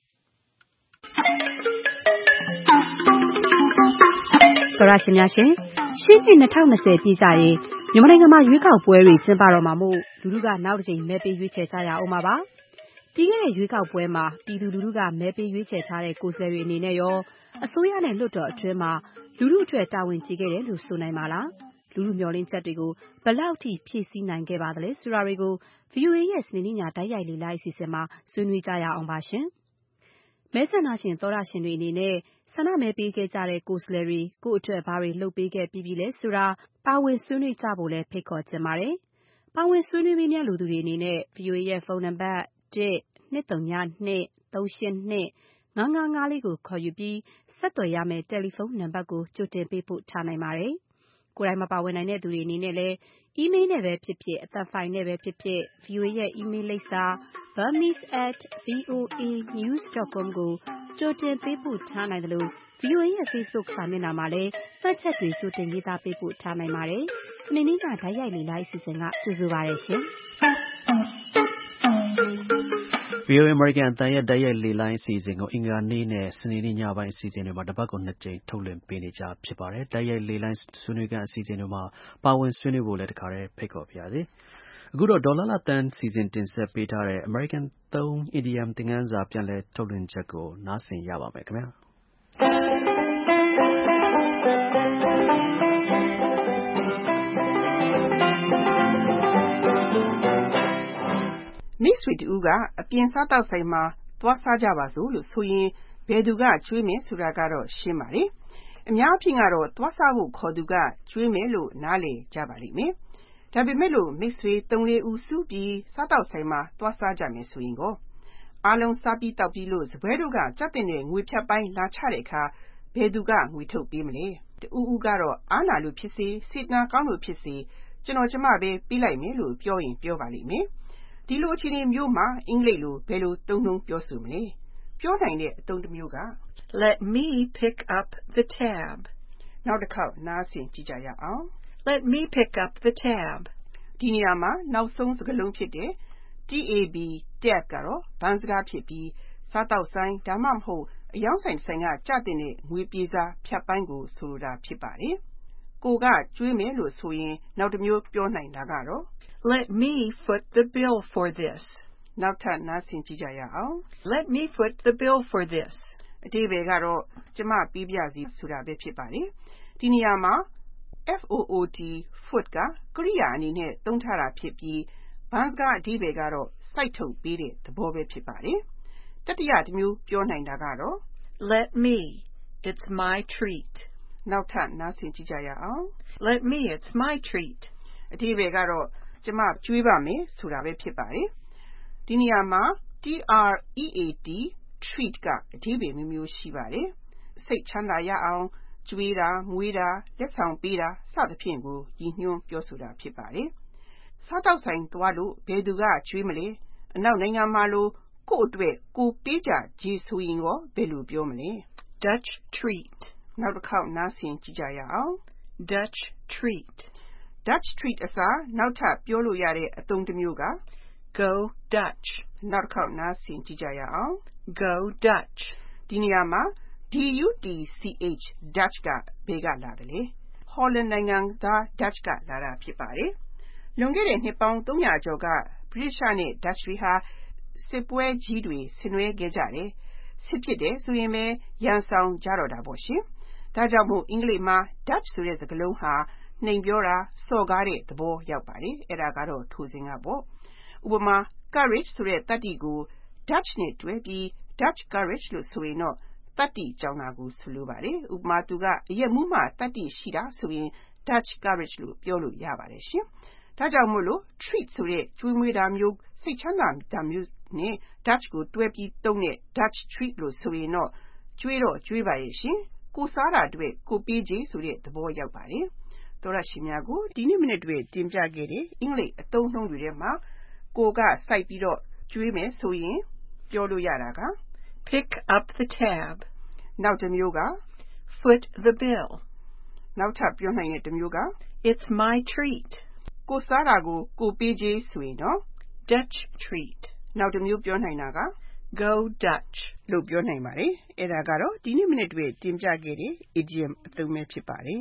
သောရရှင်များရှင်ရှေ့နှစ်2020ပြည့်ကြရင်မြန်မာနိုင်ငံမှာရွေးကောက်ပွဲတွေကျင်းပတော့မှာမို့လူထုကနောက်တစ်ကြိမ်မဲပေးရွေးချယ်ကြရအောင်ပါပါ။ပြီးခဲ့တဲ့ရွေးကောက်ပွဲမှာပြည်သူလူထုကမဲပေးရွေးချယ်ထားတဲ့ကိုယ်စားလှယ်တွေအနေနဲ့ရောအစိုးရနဲ့လွှတ်တော်အတွင်းမှာလူထုအတွက်တာဝန်ကျေခဲ့တယ်လို့ဆိုနိုင်ပါလား။လူထုမျှော်လင့်ချက်တွေကိုဘယ်လောက်ထိဖြည့်ဆည်းနိုင်ခဲ့ပါသလဲဆိုတာတွေကို VOA ရဲ့စနေနေ့ညတိုက်ရိုက်လေ့လာအစီအစဉ်မှာဆွေးနွေးကြရအောင်ပါရှင်။မဲဆန္ဒရှင်သောရရှင်တွေအနေနဲ့ဆန္ဒမဲပေးခဲ့ကြတဲ့ကိုယ်စားလှယ်တွေကိုယ့်အတွက်ဘာတွေလုပ်ပေးခဲ့ပြီးပြီလဲဆိုတာပါဝင်ဆွေးနွေးကြဖို့လဲဖိတ်ခေါ်ချင်ပါတယ်။ပါဝင်ဆွေးနွေးပေးမယ့်လူသူတွေအနေနဲ့ VOA ရဲ့ဖုန်းနံပါတ် 1-202-382-5554 ကိုခေါ်ယူပြီးဆက်သွယ်ရမယ့်တယ်လီဖုန်းနံပါတ်ကိုကြိုတင်ပေးပို့ထားနိုင်ပါတယ်။ကိုယ်တိုင်မပါဝင်နိုင်တဲ့သူတွေအနေနဲ့လည်းအီးမေးလ်နဲ့ပဲဖြစ်ဖြစ်အသံဖိုင်နဲ့ပဲဖြစ်ဖြစ် VOA ရဲ့အီးမေးလ်လိပ်စာ burmese@voanews.com ကိုကြိုတင်ပေးပို့ထားနိုင်တယ်လို့ VOA ရဲ့ Facebook စာမျက်နှာမှာလည်းမှတ်ချက်တွေကြိုတင်ရေးသားပေးပို့ထားနိုင်ပါတယ်။စနေနေ့ကတိုက်ရိုက်လေ့လာအစီအစဉ်ကကြိုဆိုပါရရှင်။ VOA American အသံရဲ့တိုက်ရိုက်လေ့လာအစီအစဉ်ကိုအင်္ဂါနေ့နဲ့စနေနေ့ညပိုင်းအစီအစဉ်တွေမှာတစ်ပတ်ကို2ကြိမ်ထုတ်လွှင့်ပေးနေကြဖြစ်ပါတယ်။တိုက်ရိုက်လေ့လာဆွေးနွေးခန်းအစီအစဉ်တွေမှာပါဝင်ဆွေးနွေးဖို့လည်းတခါတည်းဖိတ်ခေါ်ပါရစေ။အခုတော့ဒေါ်လာတန်းစီစဉ်တင်ဆက်ပေးထားတဲ့ American 3 idiom သင်ခန်းစာပြန်လည်ထုတ်လွှင့်ချက်ကိုနားဆင်ရပါမယ်ခင်ဗျာ။မိတ်ဆွေတူကအပြင်စားတောက်ဆိုင်မှာသွားစားကြပါစို့လို့ဆိုရင်ဘယ်သူကကျွေးမယ်ဆိုတာကတော့ရှင်းပါတယ်။အများအပြားကတော့သွားစားဖို့ခေါ်သူကကျွေးမယ်လို့နားလည်ကြပါလိမ့်မယ်။ဒါပေမဲ့လို့မိတ်ဆွေ3-4ဦးစုပြီးစားတောက်ဆိုင်မှာသွားစားကြမယ်ဆိုရင်ကိုအားလုံးစားပြီးတောက်ပြီးလို့စပွဲတို့ကကြက်တင်တဲ့ငွေဖြတ်ပိုင်းလာချတဲ့အခါဘယ်သူကငွေထုတ်ပေးမလဲ။တူဦးကတော့အားနာလို့ဖြစ်စေစေတနာကောင်းလို့ဖြစ်စေကျွန်တော်ကျမပဲပြီးလိုက်မယ်လို့ပြောရင်ပြောပါလိမ့်မယ်။ဒီလိုအခြေအနေမျိုးမှာအင်္ဂလိပ်လိုဘယ်လိုသုံးနှုန်းပြောဆိုမလဲပြောနိုင်တဲ့အသုံးတစ်မျိုးက Let me pick up the tab နောက်တစ်ခေါက်နားဆင်ကြည့်ကြရအောင် Let me pick up the tab ဒီနေရာမှာနောက်ဆုံးစကားလုံးဖြစ်တဲ့ tab tab ကတော့ဘန်းစကားဖြစ်ပြီးစားတောက်ဆိုင်ဒါမှမဟုတ်အယောင်ဆိုင်ကကြတင်တဲ့ငွေပြေးစားဖြတ်ပိုင်းကိုဆိုလိုတာဖြစ်ပါတယ်ကိုကကျွေးမယ်လို့ဆိုရင်နောက်တစ်မျိုးပြောနိုင်တာကတော့ Let me foot the bill for this နောက်ထပ်နားဆင်ကြည့်ကြရအောင် Let me foot the bill for this အဓိပ္ပာယ်ကတော့ကျမပြီးပြစီဆိုတာပဲဖြစ်ပါတယ်ဒီနေရာမှာ foot foot ကကရိယာအနေနဲ့သုံးထားတာဖြစ်ပြီးဘန်းစကားအဓိပ္ပာယ်ကတော့စိုက်ထုတ်ပေးတဲ့သဘောပဲဖြစ်ပါတယ်တတိယတစ်မျိုးပြောနိုင်တာကတော့ Let me it's my treat နောက်ထပ်နားဆင်ကြည့်ကြရအောင် Let me it's my treat အဓိပ္ပာယ်ကတော့ကျမကျွေးပါမယ်ဆိုတာပဲဖြစ်ပါတယ်ဒီနေရာမှာ treat treat ကအဓိပ္ပာယ်မျိုးမျိုးရှိပါတယ်စိတ်ချမ်းသာရအောင်ကျွေးတာမွေးတာလက်ဆောင်ပေးတာစသဖြင့်ကိုရည်ညွှန်းပြောဆိုတာဖြစ်ပါတယ်စားတောက်ဆိုင်သွားလို့ဘယ်သူကကျွေးမလဲအနောက်နိုင်ငံမှာလို့ကိုယ့်အတွက်ကိုပေးကြကြီးဆိုရင်ရောဘယ်လိုပြောမလဲ Dutch treat နောက်တစ်ခေါက်နားဆင်ကြည့်ကြရအောင် Dutch treat Dutch treat အစားနောက်ထပ်ပြောလို့ရတဲ့အသုံးတစ်မျိုးက Go Dutch နောက်တစ်ခေါက်နားဆင်ကြည့်ကြရအောင် Go Dutch ဒီနေရာမှာ Dutch ကဘယ်ကလာတယ်လဲ Holland နိုင်ငံသား Dutch ကလာတာဖြစ်ပါတယ်လွန်ခဲ့တဲ့နှစ်ပေါင်း300ကျော်က British နဲ့ Dutch တွေဟာစစ်ပွဲကြီးတွေဆင်နွှဲခဲ့ကြတယ်စစ်ဖြစ်တယ်ဆိုရင်ပဲရန်ဆောင်ကြတော့တာပေါ့ရှင်ဒါကြောင့်မို့အင်္ဂလိပ်မှာ Dutch ဆိုတဲ့စကားလုံးဟာနှိမ်ပြောတာစော်ကားတဲ့သဘောရောက်ပါတယ်အဲ့ဒါကတော့ထိုစဉ်ကပေါ့ဥပမာ courage ဆိုတဲ့တတ္တိကို Dutch နဲ့တွဲပြီး Dutch courage လို့ဆိုရင်တော့တတ္တိကြောင်းတာကိုဆိုလိုပါတယ်ဥပမာသူကအရက်မှုမှတတ္တိရှိတာဆိုရင် Dutch courage လို့ပြောလို့ရပါတယ်ရှင်ဒါကြောင့်မို့လို့ treat ဆိုတဲ့ကျွေးမွေးတာမျိုးစိတ်ချမ်းသာတာမျိုးနဲ့ Dutch ကိုတွဲပြီးသုံးတဲ့ Dutch treat လို့ဆိုရင်တော့ကျွေးတော့ကျွေးပါရဲ့ရှင်ကိုစားတာအတွက်ကိုပေးကြေးဆိုတဲ့သဘောရောက်ပါတယ်သောရရှိများကိုဒီနေ့မိနစ်တွေတင်ပြခဲ့တဲ့အင်္ဂလိပ်အသုံးအနှုန်းတွေထဲမှာကိုကစိုက်ပြီးတော့ကျွေးမယ်ဆိုရင်ပြောလို့ရတာက pick up the tab နောက်တစ်မျိုးက foot the bill နောက်ထပ်ပြောနိုင်တဲ့တစ်မျိုးက it's my treat ကိုစားတာကိုကိုပေးခြင်းဆိုရင်တော့ Dutch treat နောက်တစ်မျိုးပြောနိုင်တာက go Dutch လို့ပြောနိုင်ပါတယ်အဲ့ဒါကတော့ဒီနေ့မိနစ်တွေတင်ပြခဲ့တဲ့ idiom အသုံးပဲဖြစ်ပါတယ်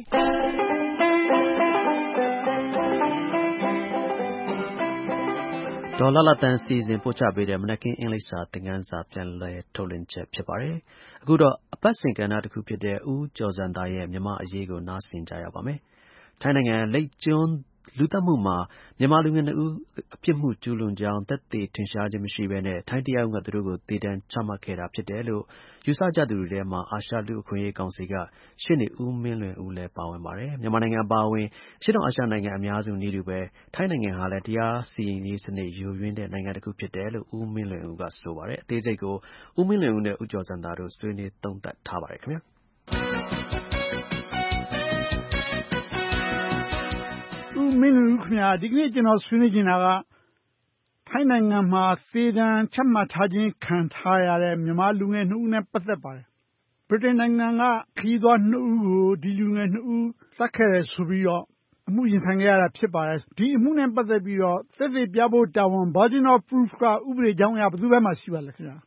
ဒေါ်လာလာတန်စီစဉ်ပို့ချပေးတဲ့မနက်ခင်းအင်္ဂလိပ်စာသင်ခန်းစာပြန်လည်ထုတ်လွှင့်ချက်ဖြစ်ပါတယ်အခုတော့အပတ်စဉ်ကဏ္ဍတစ်ခုဖြစ်တဲ့ဦးကျော်စံသားရဲ့မြန်မာအရေးကိုနားဆင်ကြရပါမယ်ထိုင်းနိုင်ငံလိပ်ကျွန်းလူသတ်မှုမှာမြန်မာလူငယ်2ဦးအပြစ်မှုကျူးလွန်ကြောင်းသက်သေထင်ရှားခြင်းမရှိဘဲနဲ့ထိုင်းတရားဥပဒေသူတို့ကိုသေဒဏ်ချမှတ်ခဲ့တာဖြစ်တယ်လို့ယူဆကြသူတွေထဲမှာအာရှလူ့အခွင့်အရေးကောင်စီကရှေ့နေဦးမင်းလွင်ဦးလည်းပါဝင်ပါတယ်မြန်မာနိုင်ငံအပါအဝင်အရှေ့တောင်အာရှနိုင်ငံအများစုနည်းတူပဲထိုင်းနိုင်ငံဟာလည်းတရားစီရင်ရေးစနစ်ယိုယွင်းတဲ့နိုင်ငံတစ်ခုဖြစ်တယ်လို့ဦးမင်းလွင်ဦးကဆိုပါတယ်အသေးစိတ်ကိုဦးမင်းလွင်ဦးနဲ့ဦးကျော်စံသားတို့ဆွေးနွေးသုံးသပ်ထားပါတယ်ခင်ဗျာမင်းလူခင်ဗျာဒီကနေ့ကျွန်တော်ဆွေးနွေးနေတာကထိုင်းနိုင်ငံမှာသေဒဏ်ချမှတ်ထားခြင်းခံထားရတဲ့မြန်မာလူငယ်2ဦးနဲ့ပတ်သက်ပါတယ်ဗြိတိန်နိုင်ငံကခရီးသွား2ဦးကိုဒီလူငယ်2ဦးသတ်ခဲ့တယ်ဆိုပြီးတော့အမှုရင်ဆိုင်ခဲ့ရတာဖြစ်ပါတယ်ဒီအမှုနဲ့ပတ်သက်ပြီးတော့သက်သေပြဖို့တာဝန် burden of proof ကဥပဒေကြောင်းအရဘယ်သူဘက်မှာရှိပါလဲခင်ဗျာ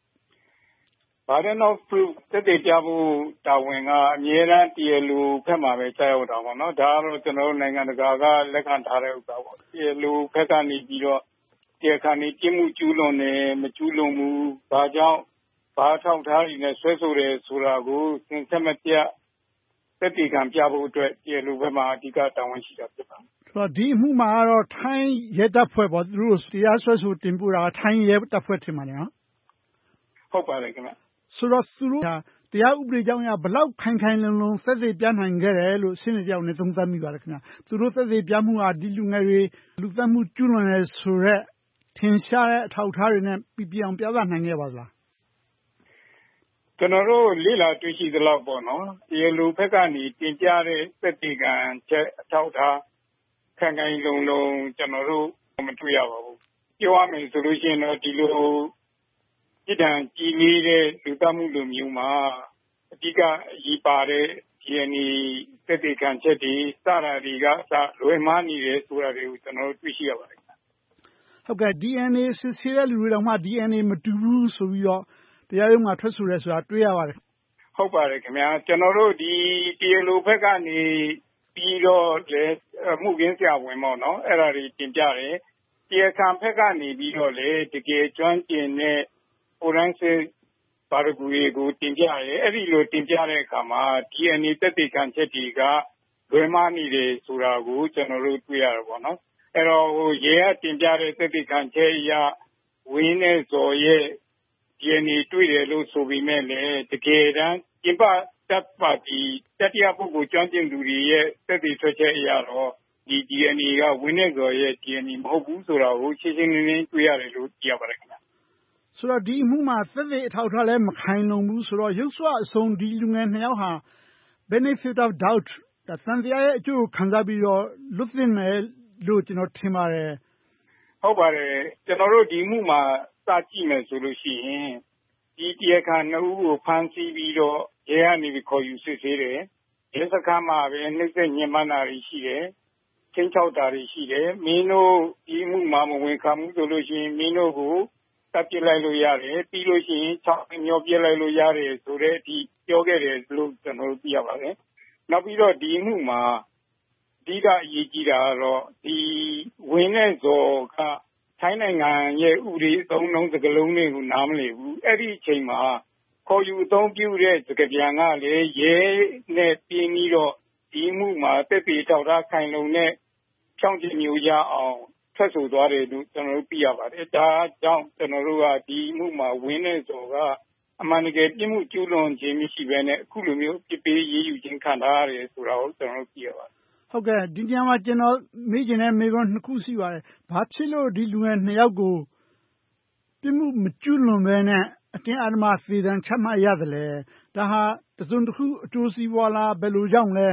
burden of proof သက်သေပြဖို့တာဝန်ကအမြဲတမ်းတရားလိုဘက်မှာပဲကြာရောက်တာပေါ့နော်ဒါကတော့ကျွန်တော်တို့နိုင်ငံတကာကလက်ခံထားတဲ့ဥစ္စာပေါ့တရားလိုဘက်ကနေပြီးတော့တရားခံနေပြစ်မှုကျူးလွန်တယ်မကျူးလွန်ဘူးဘာကြောင့်ဘာထောက်ထားရည်နဲ့ဆွဲဆိုတယ်ဆိုတာကိုသင်ချက်မပြတ်သက်သေခံပြဖို့အတွက်တရားလိုဘက်မှာအဓိကတာဝန်ရှိတာဖြစ်ပါတယ်ဆိုတော့ဒီအမှုမှာကတော့ထိုင်းရဲတပ်ဖွဲ့ပေါ့သူတို့တရားစွဲဆိုတင်ပို့တာထိုင်းရဲတပ်ဖွဲ့ထင်ပါတယ်နော်ဟုတ်ပါတယ်ခင်ဗျဆိုတော့သူတို့တရားဥပဒေကြောင်းအရဘလောက်ခိုင်ခိုင်လုံလုံသက်သေပြနိုင်ခဲ့တယ်လို့ရှင်းနေကြအောင်လည်းသုံးသပ်မိပါတယ်ခင်ဗျသူတို့သက်သေပြမှုဟာဒီလူငယ်တွေလူသတ်မှုကျူးလွန်တယ်ဆိုတော့ထင်ရှားတဲ့အထောက်အထားတွေနဲ့ပြအောင်ပြသနိုင်ခဲ့ပါလားကျွန်တော်တို့လေ့လာတွေ့ရှိသလောက်ပေါ့နော်တရားလိုဘက်ကနေတင်ပြတဲ့သက်သေခံချက်အထောက်အထားခိုင်ခိုင်လုံလုံကျွန်တော်တို့မတွေ့ရပါဘူးပြောရမယ်ဆိုလို့ရှိရင်တော့ဒီလိုပြည်တံကြီးလေးတဲ့လူသတ်မှုလိုမျိုးမှာအဓိကအရေးပါတဲ့ DNA သက်သေခံချက်တွေစတာတွေကလွယ်မှားနေတယ်ဆိုတာတွေကိုကျွန်တော်တို့တွေ့ရှိရပါတယ်ဟုတ်ကဲ့ DNA စစ်ဆေးတဲ့လူတွေတောင်မှ DNA မတူဘူးဆိုပြီးတော့တရားရုံးမှာထွက်ဆိုရဲဆိုတာတွေ့ရပါတယ်ဟုတ်ပါတယ်ခင်ဗျာကျွန်တော်တို့ဒီတရားလိုဘက်ကနေပြီးတော့လေမှုခင်းဆရာဝန်ပေါ့နော်အဲ့ဒါတွေတင်ပြတယ်တရားခံဘက်ကနေပြီးတော့လေတကယ်ကျွမ်းကျင်တဲ့ forensic ပါရဂူတွေကိုတင်ပြတယ်အဲ့ဒီလိုတင်ပြတဲ့အခါမှာ DNA သက်သေခံချက်တွေကလွဲမှားနေတယ်ဆိုတာကိုကျွန်တော်တို့တွေ့ရတယ်ပေါ့နော်အဲ့တော့ရဲကတင်ပြတဲ့သက်သေခံချက်အရဝင်းနဲ့ဇော်ရဲ့ DNA တွေ့တယ်လို့ဆိုပြီးမဲ့လေတကယ်တမ်းကျင်းပတပ်ပါတီတတိယပုဂ္ဂိုလ်ကျွမ်းကျင်သူတွေရဲ့သက်သေထွက်ချက်အရတော့ဒီ DNA ကဝင်းနဲ့ဇော်ရဲ့ DNA မဟုတ်ဘူးဆိုတာကိုရှင်းရှင်းလင်းလင်းတွေ့ရတယ်လို့သိရပါတယ်ခင်ဗျဆိုတော့ဒီအမှုမှာသက်သေအထောက်အထားလည်းမခိုင်လုံဘူးဆိုတော့ရုပ်စွအဆုံးဒီလူငယ်2ယောက်ဟာ benefit of doubt သံသယရဲ့အကျိုးကိုခံစားပြီးတော့လွတ်သင့်မယ်လို့ကျွန်တော်ထင်ပါတယ်ဟုတ်ပါတယ်ကျွန်တော်တို့ဒီမှုမှာစကြည့်မယ်ဆိုလို့ရှိရင်ဒီတရားခံ2ဦးကိုဖမ်းဆီးပြီးတော့ရဲကနေပြီးခေါ်ယူစစ်ဆေးတယ်ရဲစခန်းမှာပဲနှိမ့်ဆက်ညှဉ်းပန်းတာတွေရှိတယ်ချင်းချောက်တာတွေရှိတယ်မင်းတို့ဒီမှုမှာမဝင်ခံဘူးဆိုလို့ရှိရင်မင်းတို့ကိုတပ်ပစ်လိုက်လို့ရတယ်ပြီးလို့ရှိရင်6မျောပြစ်လိုက်လို့ရတယ်ဆိုတဲ့အထိပြောခဲ့တယ်လို့ကျွန်တော်တို့သိရပါတယ်နောက်ပြီးတော့ဒီမှုမှာအဓိကအရေးကြီးတာကတော့ဒီဝင်းနဲ့ဇော်ကထိုင်းနိုင်ငံရဲ့ဥပဒေအသုံးအနှုန်းစကားလုံးတွေကိုနားမလည်ဘူးအဲ့ဒီအချိန်မှာခေါ်ယူအသုံးပြုတဲ့စကားပြန်ကလည်းရဲနဲ့ပြင်းပြီးတော့ဒီမှုမှာတက်ပေထောက်ထားခိုင်လုံတဲ့ဖြောင်းချမျိုးရအောင်ထွက်ဆိုသွားတယ်လို့ကျွန်တော်တို့သိရပါတယ်ဒါကြောင့်ကျွန်တော်တို့ကဒီမှုမှာဝင်းနဲ့ဇော်ကအမှန်တကယ်ပြစ်မှုကျူးလွန်ခြင်းမရှိဘဲနဲ့အခုလိုမျိုးပြစ်ပေးရေးယူခြင်းခံထားရတယ်ဆိုတာကိုကျွန်တော်တို့သိရပါတယ်ဟုတ်ကဲ့ဒီညမှာကျွန်တော်မေးချင်တဲ့မေးခွန်း2ခုရှိပါတယ်ဘာဖြစ်လို့ဒီလူငယ်2ယောက်ကိုပြစ်မှုမကျူးလွန်ဘဲနဲ့အတင်းအဓမ္မသေဒဏ်ချမှတ်ရတယ်လဲဒါဟာတစုံတစ်ခုအကျိုးစီးပွားလားဘယ်လိုကြောင့်လဲ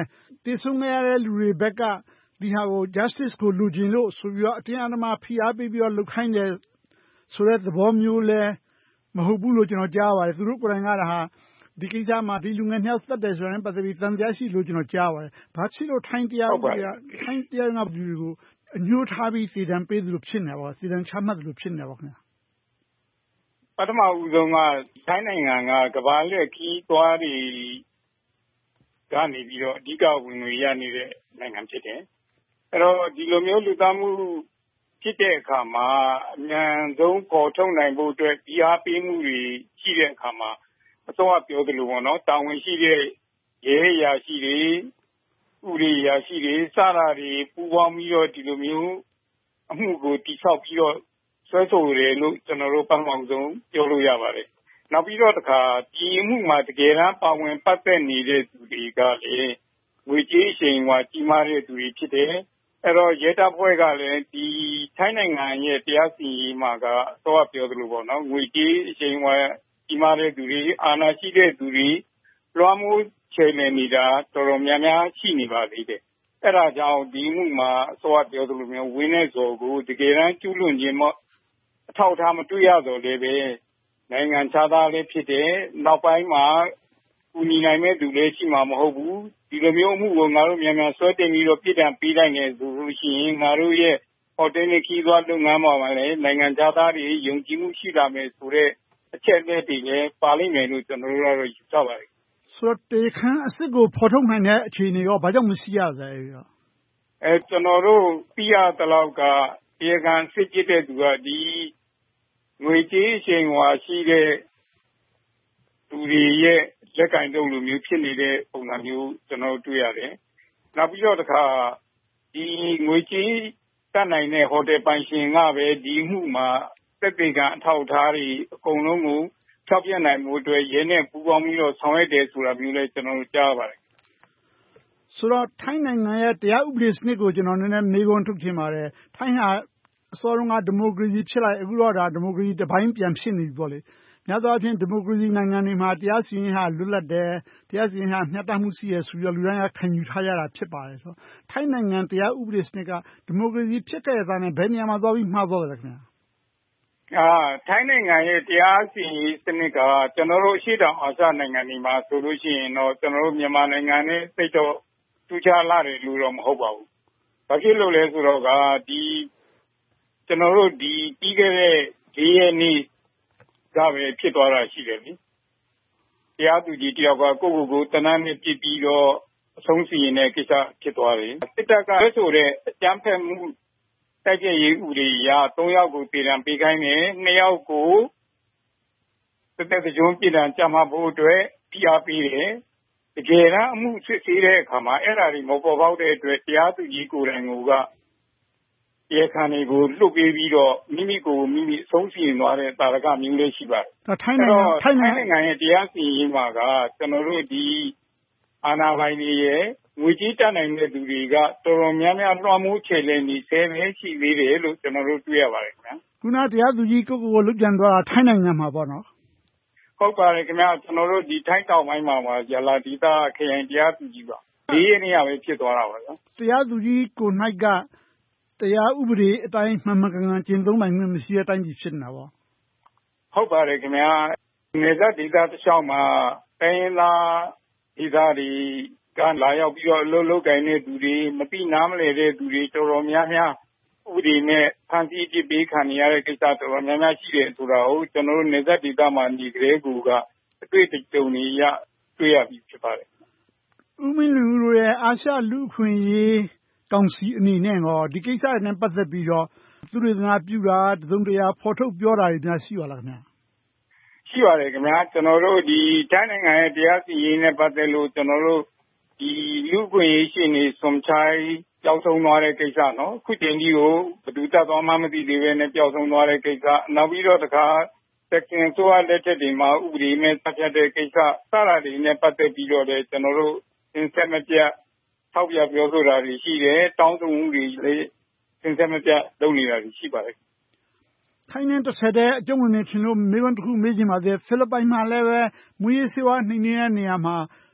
တည်ဆုံခဲ့ရတဲ့လူတွေဘက်ကဒီဟာကို justice ကိုလိုချင်လို့ဆိုပြီးတော့အတင်းအဓမ္မဖိအားပေးပြီးတော့လုပ်ခိုင်းတယ်ဆိုတဲ့သဘောမျိုးလဲမဟုတ်ဘူးလို့ကျွန်တော်ကြားပါတယ်သူတို့ကိုယ်တိုင်ကဒါဟာဒီကိစ္စမှာဒီလူငယ်နှစ်ယောက်သတ်တယ်ဆိုရင်ပတ်သက်ပြီးသံသယရှိလို့ကျွန်တော်ကြားပါတယ်ဘာဖြစ်လို့ထိုင်းတရားကထိုင်းတရားကလူတွေကိုအညှိုးထားပြီးစီတံပေးသလိုဖြစ်နေပါစီတံချမှတ်သလိုဖြစ်နေပါခင်ဗျာပထမဦးဆုံးကထိုင်းနိုင်ငံကကမ္ဘာ့လက်ခီးသွားတွေကနေပြီးတော့အဓိကဝင်ငွေရနေတဲ့နိုင်ငံဖြစ်တယ်အဲ့တော့ဒီလိုမျိုးလူသားမှုဖြစ်တဲ့အခါမှာအမြန်ဆုံးပေါ်ထုတ်နိုင်ဖို့အတွက်ဒီအားပေးမှုတွေရှိတဲ့အခါမှာအစောကပြောသလိုပေါ့နော်တာဝန်ရှိတဲ့ရဲရာရှိတွေဥပဒေရာရှိတွေစတာတွေပူးပေါင်းပြီးတော့ဒီလိုမျိုးအမှုကိုတိဆောက်ပြီးတော့ဆွဲဆိုတယ်လို့ကျွန်တော်တို့ပထမဆုံးပြောလို့ရပါတယ်နောက်ပြီးတော့တခါဒီအမှုမှာတကယ်တမ်းပါဝင်ပတ်သက်နေတဲ့သူတွေကလည်းငွေကြေးအရှိန်အဝါကြီးမားတဲ့သူတွေဖြစ်တယ်အဲ့တော့ရဲတပ်ဖွဲ့ကလည်းဒီထိုင်းနိုင်ငံရဲ့တရားစီရင်ရေးမှာကတော့ပြောသလိုပေါ့နော်ငွေကြေးအရှိန်အဝါကြီးမားတဲ့သူတွေအာဏာရှိတဲ့သူတွေလွှမ်းမိုးချယ်လှယ်နေတာတော်တော်များများရှိနေပါသေးတယ်အဲ့ဒါကြောင့်ဒီမှုမှာအစောပြောသလိုမျိုးဝင်းနေစော်ကိုတကယ်တမ်းကျူးလွန်ခြင်းအထောက်ထားမတွေ့ရတော့လည်းပဲနိုင်ငံခြားသားလည်းဖြစ်တယ်နောက်ပိုင်းမှာကူညီနိုင်မဲ့သူလည်းရှိမှာမဟုတ်ဘူးဒီလိုမျိုးမှုကိုငါတို့မြန်မြန်ဆွဲတင်ပြီးတော့ပြည်တံပေးနိုင်တယ်ဆိုလို့ရှိရင်ငါတို့ရဲ့ဟိုတယ်နဲ့ခီးသွားလုပ်ငန်းမှာလည်းနိုင်ငံခြားသားတွေယုံကြည်မှုရှိလာမယ်ဆိုတဲ့အချက်အလက်တွေလည်းပါလိမ့်မယ်လို့ကျွန်တော်တို့ကတော့ယူဆပါတယ်ဆိုတော့တေခမ်းအစ်စ်ကိုဖော်ထုတ်နိုင်တဲ့အခြေအနေရောဘာကြောင့်မရှိရသလဲကျွန်တော်တို့သိရသလောက်ကတေခမ်းစစ်ကြည့်တဲ့သူကဒီငွေကြေးအချိန်ဝါရှိတဲ့သူတွေရဲ့လက်ကင်တုံးလိုမျိုးဖြစ်နေတဲ့ပုံစံမျိုးကျွန်တော်တွေ့ရတယ်နောက်ပြီးတော့တခါဒီငွေကြေးတတ်နိုင်တဲ့ဟိုတယ်ပိုင်ရှင်ကပဲဒီမှုမှာသက်သေခံအထောက်အထားတွေအကုန်လုံးကိုဖြောက်ပြနိုင်မှုအတွက်ရဲနဲ့ပူးပေါင်းပြီးတော့ဆောင်ရွက်တယ်ဆိုတာမျိုးလည်းကျွန်တော်တို့ကြားပါတယ်ဆိုတော့ထိုင်းနိုင်ငံရဲ့တရားဥပဒေစနစ်ကိုကျွန်တော်နည်းနည်းမေးခွန်းထုတ်ချင်ပါတယ်ထိုင်းဟာအစောတုန်းကဒီမိုကရေစီဖြစ်လိုက်အခုတော့ဒါဒီမိုကရေစီတစ်ပိုင်းပြန်ဖြစ်နေပြီပေါ့လေများသောအားဖြင့်ဒီမိုကရေစီနိုင်ငံတွေမှာတရားစီရင်ဟာလွတ်လပ်တယ်တရားစီရင်ဟာမျှတမှုရှိရဆိုပြီးတော့လူတိုင်းကခံယူထားရတာဖြစ်ပါတယ်ဆိုတော့ထိုင်းနိုင်ငံတရားဥပဒေစနစ်ကဒီမိုကရေစီဖြစ်ခဲ့တဲ့ဘယ်နေရာမှာသွားပြီးမှားသွားတယ်ခင်ဗျာထိုင်းနိုင်ငံရဲ့တရားစီရင်စနစ်ကကျွန်တော်တို့အရှေ့တောင်အာရှနိုင်ငံတွေမှာဆိုလို့ရှိရင်တော့ကျွန်တော်တို့မြန်မာနိုင်ငံနဲ့သိတော့ထူးခြားလာတယ်လို့တော့မဟုတ်ပါဘူး။ဘာဖြစ်လို့လဲဆိုတော့ဒီကျွန်တော်တို့ဒီပြီးခဲ့တဲ့၄ရက်နေ့ကပဲဖြစ်သွားတာရှိတယ်လေ။တရားသူကြီးတယောက်ကကိုတနမ်းနဲ့ပြစ်ပြီးတော့အဆုံးစီရင်တဲ့ကိစ္စဖြစ်သွားတယ်။စစ်တပ်ကဆွဲဆိုတဲ့အကြမ်းဖက်မှုတိုက်ပြရေးဥပဒေအရ၃ယောက်ကိုပြည်တံပေးခိုင်းတယ်၂ယောက်ကိုသက်သက်ကြုံပြည်တံကြမှာဖို့အတွက်တရားပေးတယ်တကယ်တမ်းအမှုစစ်ဆေးတဲ့အခါမှာအဲ့ဒါတွေမပေါ်ပေါက်တဲ့အတွက်တရားသူကြီးကိုယ်တိုင်ကတရားခံတွေကိုလွတ်ပေးပြီးတော့မိမိကိုမိမိအဆုံးစီရင်သွားတဲ့တာရကမျိုးလေးရှိပါတယ်ထိုင်းနိုင်ငံရဲ့တရားစီရင်မှာကကျွန်တော်တို့ဒီအာဏာပိုင်တွေရဲ့ငွေကြေးတတ်နိုင်တဲ့သူတွေကတော်တော်များများလွှမ်းမိုးချေလှယ်နေဆဲပဲရှိသေးတယ်လို့ကျွန်တော်တို့တွေ့ရပါတယ်ခင်ဗျာခုနတရားသူကြီးကိုလွတ်ပြန်သွားတာထိုင်းနိုင်ငံမှာပေါ့နော်ဟုတ်ပါတယ်ခင်ဗျာကျွန်တော်တို့ဒီထိုင်းတောင်ပိုင်းမှာရလာဒီတာခရိုင်တရားသူကြီးပါဒီနေ့ရပဲဖြစ်သွားတာပါဗျာတရားသူကြီးကို၌ကတရားဥပဒေအတိုင်းမှန်မှန်ကန်ကန်ကျင့်သုံးနိုင်မှုမရှိတဲ့အတိုင်းဖြစ်နေတာပေါ့ဟုတ်ပါတယ်ခင်ဗျာနေသက်ဒီတာတစ်လျှောက်မှာတိုင်းလာဒီသားတွေကလာရောက်ပြီးတော့အလုပ်လုပ်ကိုင်တဲ့သူတွေမသိနားမလည်တဲ့သူတွေတော်တော်များများဥပဒေနဲ့ဖန်တီးပြပေးခံရတဲ့ကိစ္စတော်တော်များများရှိတယ်ဆိုတာကိုကျွန်တော်တို့နေသက်ဒီသားမှာညီကလေးကအတွေ့အကြုံတွေရတွေ့ရပြီးဖြစ်ပါတယ်ဦးမင်းလူတို့ရဲ့အာရှလူ့အခွင့်အရေးကောင်စီအနေနဲ့ဒီကိစ္စနဲ့ပတ်သက်ပြီးတော့သူတွေငါပြုတာတစုံတရာဖော်ထုတ်ပြောတာတွေများရှိပါလားခင်ဗျာရှိပါတယ်ခင်ဗျာကျွန်တော်တို့ဒီတိုင်းနိုင်ငံရဲ့တရားစီရင်နဲ့ပတ်သက်လို့ကျွန်တော်တို့ဒီလူ့အခွင့်အရေးရှင်တွေစွန်ချိုင်းကြောက်ဆုံးသွားတဲ့ကိစ္စနော်ခုချိန်ကြီးကိုဘယ်သူတတ်သွားမှမသိသေးပဲနဲ့ကြောက်ဆုံးသွားတဲ့ကိစ္စနောက်ပြီးတော့တခါsection ဆိုအပ်လက်ထက်တွေမှာဥပဒေနဲ့ဆက်ဖြတ်တဲ့ကိစ္စစတာတွေနဲ့ပတ်သက်ပြီးတော့လည်းကျွန်တော်တို့သင်ဆက်မပြတ်ထောက်ပြပြောဆိုတာတွေရှိတယ်တောင်းဆိုမှုတွေလည်းသင်ဆက်မပြတ်လုပ်နေတာတွေရှိပါတယ်ထိုင်းနဲ့တစ်ဆက်တည်းအကျုံးဝင်နေချင်လို့မေးခွန်းတစ်ခုမေးချင်ပါသေးတယ်ဖိလစ်ပိုင်မှာလည်းပဲမူရေးစေဝါနှိမ်နေတဲ့နေရာမှာ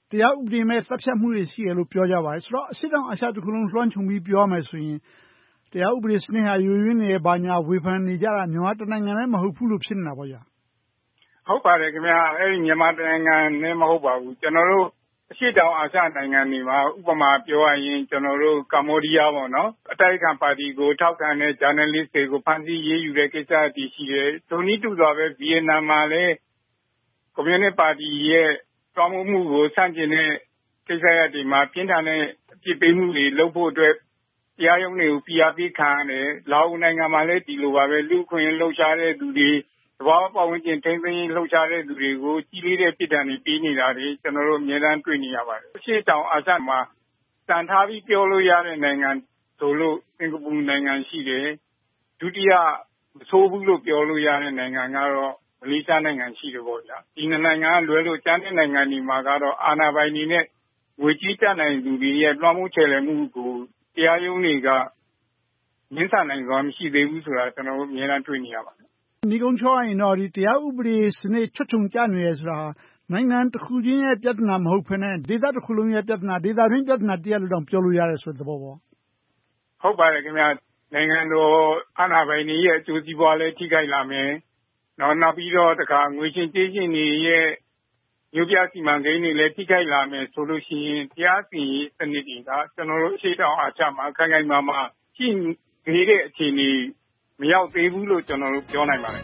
တရားဥပဒေမဲ့သတ်ဖြတ်မှုတွေရှိတယ်လို့ပြောကြပါတယ်ဆိုတော့အရှေ့တောင်အာရှတစ်ခုလုံးလွှမ်းခြုံပြီးပြောမယ်ဆိုရင်တရားဥပဒေစနစ်ဟာယိုယွင်းနေဘာညာဝေဖန်နေကြတာမြန်မာတနိုင်ငံလည်းမဟုတ်ဘူးလို့ဖြစ်နေတာပေါ့ဗျာဟုတ်ပါတယ်ခင်ဗျာအဲ့ဒီမြန်မာနိုင်ငံနဲ့မဟုတ်ပါဘူးကျွန်တော်တို့အရှေ့တောင်အာရှနိုင်ငံတွေမှာဥပမာပြောရရင်ကျွန်တော်တို့ကမ္ဘောဒီးယားပေါ့နော်အတိုက်အခံပါတီကိုထောက်ခံတဲ့ journalist တွေကိုဖမ်းဆီးရေးယူတဲ့ကိစ္စအတည်ရှိတယ်ဒိုနီတူစွာပဲဗီယက်နမ်မှာလည်းကွန်မြူနစ်ပါတီရဲ့တွားမှုကိုဆန့်ကျင်တဲ့ကိစ္စရပ်တွေမှာပြင်းထန်တဲ့အပြစ်ပေးမှုတွေလုပ်ဖို့အတွက်တရားရုံးတွေကိုဖိအားပေးခံရတယ်။လာအိုနိုင်ငံမှာလည်းဒီလိုပါပဲလူ့အခွင့်အရေးလှုပ်ရှားတဲ့သူတွေသဘာဝပတ်ဝန်းကျင်ထိန်းသိမ်းရေးလှုပ်ရှားတဲ့သူတွေကိုကြီးလေးတဲ့ပြည်ထောင်စုပေးနေတာတွေကျွန်တော်တို့အများအားတွေ့နေရပါတယ်။အရှေ့တောင်အာရှမှာတန်ထားပြီးပြောလို့ရတဲ့နိုင်ငံဆိုလို့စင်ကာပူနိုင်ငံရှိတယ်။ဒုတိယမဆိုးဘူးလို့ပြောလို့ရတဲ့နိုင်ငံကတော့မလေးရှားနိုင်ငံရှိတယ်ပေါ့ဗျာ။ဒီနိုင်ငံကလွဲလို့ကျန်တဲ့နိုင်ငံတွေမှာကတော့အာဏာပိုင်တွေနဲ့ငွေကြီးတက်နိုင်သူတွေရဲ့လွှမ်းမိုးချယ်လှယ်မှုကိုတရားရုံးတွေကငင်းဆန်နိုင်စွာမရှိသေးဘူးဆိုတာကျွန်တော်တို့အများအားတွေ့နေရပါတယ်။ဒီကုန်းချောရင်တော့ဒီတရားဥပဒေစနစ်ချွတ်ချုံကျနေရဆိုတာနိုင်ငံတစ်ခုချင်းရဲ့ပြဿနာမဟုတ်ဘဲနဲ့ဒေသတစ်ခုလုံးရဲ့ပြဿနာဒေသတွင်းပြဿနာတရားလို့တော့ပြောလို့ရတယ်ဆိုတဲ့သဘောပေါ့။ဟုတ်ပါတယ်ခင်ဗျာနိုင်ငံတော်အာဏာပိုင်တွေရဲ့အကျိုးစီးပွားလည်းထိခိုက်လာမယ်။နောက်ပြီးတော့တခါငွေရှင်ကြေးရှင်တွေရဲ့မြို့ပြစီမံကိန်းတွေလည်းထိခိုက်လာမယ်ဆိုလို့ရှိရင်တရားစီရင်စနစ်တွေကကျွန်တော်တို့အရှိတောင်အာရှမှာခိုင်ခိုင်မာမာရှိနေတဲ့အခြေအနေမရောက်သေးဘူးလို့ကျွန်တော်တို့ပြောနိုင်ပါတယ်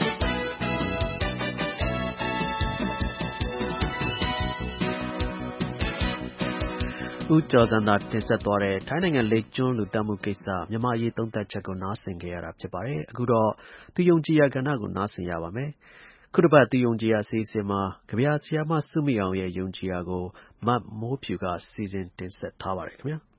ဦးကျော်စံသာတင်ဆက်သွားတဲ့ထိုင်းနိုင်ငံလိပ်ကျွန်းလူသတ်မှုကိစ္စမြန်မာအရေးသုံးသပ်ချက်ကိုနားဆင်ခဲ့ရတာဖြစ်ပါတယ်။အခုတော့သူယုံကြည်ရာကဏ္ဍကိုနားဆင်ရပါမယ်။ခုတစ်ပတ်သူယုံကြည်ရာအစီအစဉ်မှာကဗျာဆရာမစုမိအောင်ရဲ့ယုံကြည်ရာကိုမမိုးဖြူကစီစဉ်တင်ဆက်ထားပါတယ်ခင်ဗျာ။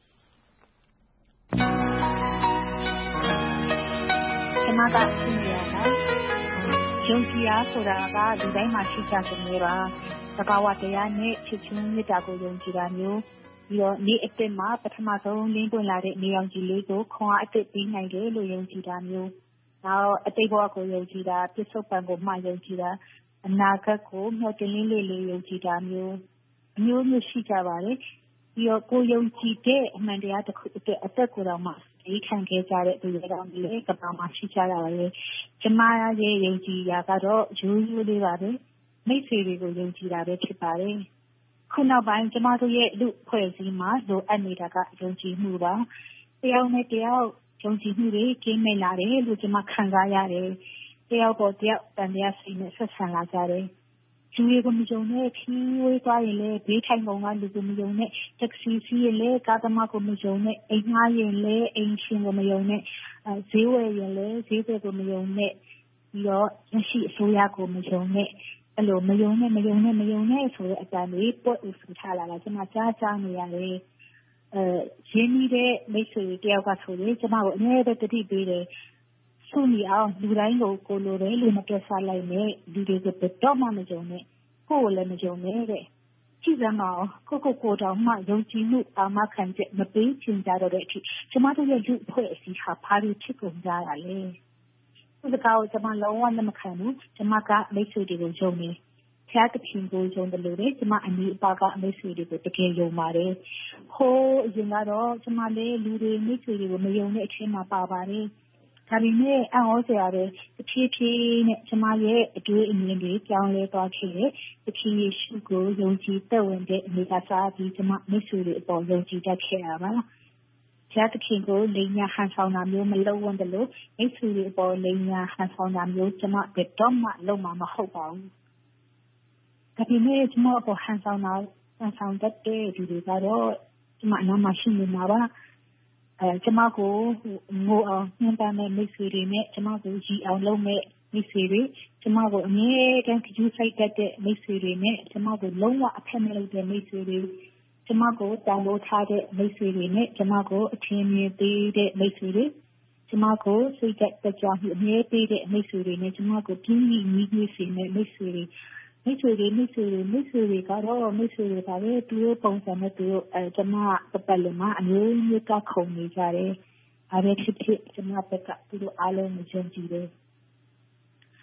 ကျွန်မကစုမိအောင်ပါ။ယုံကြည်ရာဆိုတာကလူတိုင်းမှာရှိကြတဲ့မျိုးပါ။သဘာဝတရားနဲ့ချစ်ချင်းမေတ္တာကိုယုံကြည်တာမျိုးပြီးတော့နေ့အစ်မှာပထမဆုံးလင်းပွင့်လာတဲ့နေအောင်ကြည်လေးကိုခွန်အားအစ်ပြီးနိုင်တယ်လို့ယုံကြည်တာမျိုးနောက်အတိတ်ဘဝကိုယုံကြည်တာပြစ္ဆုတ်ပံကိုမှယုံကြည်တာအနာဂတ်ကိုမျှော်တင်လေးလေးယုံကြည်တာမျိုးအမျိုးမျိုးရှိကြပါတယ်ပြီးတော့ကိုယုံကြည်တဲ့အမှန်တရားတစ်ခုအတွက်အသက်ကိုယ်တော်မှာဒီခံခဲ့ကြတဲ့သူတွေတော့လေကဘာမှရှိကြတာပဲကျမရဲ့ယုံကြည်ရာကတော့ရိုးရိုးလေးပါပဲမိတ်ဆွေတွေကိုယုံကြည်တာပဲဖြစ်ပါတယ်ခုနောက်ပိုင်းကျမတို့ရဲ့လူဖွဲ့စည်းမှာလိုအပ်နေတာကယုံကြည်မှုပါတယောက်နဲ့တယောက်ယုံကြည်မှုတွေကင်းမဲ့လာတယ်လို့ကျမခံစားရတယ်တယောက်ပေါ်တယောက်တန်တရားစိတ်နဲ့ဆက်ဆံလာကြတယ်လူတွေကိုမယုံနဲ့ခီးဝေးသွားရင်လည်းဘေးထိုင်ပုံကလူကိုမယုံနဲ့တက်စီစီးရင်လည်းကားသမားကိုမယုံနဲ့အိမ်ငှားရင်လည်းအိမ်ရှင်ကိုမယုံနဲ့ဈေးဝယ်ရင်လည်းဈေးဝယ်ကိုမယုံနဲ့ပြီးတော့ရရှိအစိုးရကိုမယုံနဲ့အဲ့လိုမယုံနဲ့ဆိုတဲ့အတန်လေးပွက်ဥဆူထားလာတာကျွန်မကြားနေရတယ်ရင်းနှီးတဲ့မိတ်ဆွေတယောက်ကဆိုရင်ကျွန်မကိုအများကြီးတတိပေးတယ်စုနေအောင်လူတိုင်းကိုလိုတယ်လူမပြတ်စားလိုက်နဲ့လူတွေကိုတော့မှမယုံနဲ့ကိုယ်လည်းမယုံနဲ့တဲ့ကြည့်စမ်းပါဦးကိုတောင်မှယုံကြည်မှုအာမခံချက်မပေးချင်ကြတော့တဲ့အထိကျွန်မတို့ရဲ့လူအဖွဲ့အစည်းဟာဘာလို့ဖြစ်ကုန်ကြတာလဲဒီကောက်ကျွန်မလုံးဝလက်မခံဘူးကျွန်မကမိတ်ဆွေတွေကိုယုံနေဖျားတခင်ကိုယုံတယ်လို့လေကျွန်မအနီးအပါကမိတ်ဆွေတွေကိုတကယ်ယုံပါတယ်ဟိုးအရင်ကတော့ကျွန်မလည်းလူတွေမိတ်ဆွေတွေကိုမယုံတဲ့အချိန်မှာပါပါတယ်ဒါပေမဲ့အံ့ဩစရာပဲတဖြည်းဖြည်းနဲ့ကျွန်မရဲ့အတွေ့အမြင်တွေကြောင်းလဲသွားခဲ့တယ်တဖြည်းရှုကိုယုံကြည်သက်ဝင်တဲ့အနေကစားပြီးကျွန်မမိတ်ဆွေတွေအပေါ်ယုံကြည်တတ်ခဲ့တာပါဖျားတခင်ကိုလိန်ညာဟန်ဆောင်တာမျိုးမလုပ်ဝန်းတယ်လို့မိတ်ဆွေတွေအပေါ်လိန်ညာဟန်ဆောင်တာမျိုးကျွန်မဘယ်တော့မှလုပ်မှာမဟုတ်ပါဘူးဒါပေမဲ့ကျွန်မအပေါ်ဟန်ဆောင်တတ်တဲ့ဒီတွေကတော့ကျွန်မအနားမှာရှိနေမှာပါကျွန်မကိုငိုအောင်ညှဉ်းပန်းတဲ့မိတ်ဆွေတွေနဲ့ကျွန်မကိုကြည်အောင်လုပ်မဲ့မိတ်ဆွေတွေကျွန်မကိုအမြဲတမ်းကြိုးစိုက်တတ်တဲ့မိတ်ဆွေတွေနဲ့ကျွန်မကိုလုံးဝအဖက်မလုပ်တဲ့မိတ်ဆွေတွေကျွန်မကိုတောင်းလို့ထားတဲ့မိတ်ဆွေတွေနဲ့ကျွန်မကိုအထင်မြင်ပေးတဲ့မိတ်ဆွေတွေကျွန်မကိုစိတ်သက်သာမှုအမြဲပေးတဲ့မိတ်ဆွေတွေနဲ့ကျွန်မကိုပြင်းပြင်းညီးစေတဲ့မိတ်ဆွေတွေကတော့မိတ်ဆွေတွေပါပဲသူတို့ပုံစံနဲ့သူတို့ကျွန်မပတ်လည်မှာအမျိုးမျိုးကခုန်နေကြတယ်အားရဖြစ်ကျွန်မဘက်ကသူတို့အားလုံးကိုယုံကြည်တယ်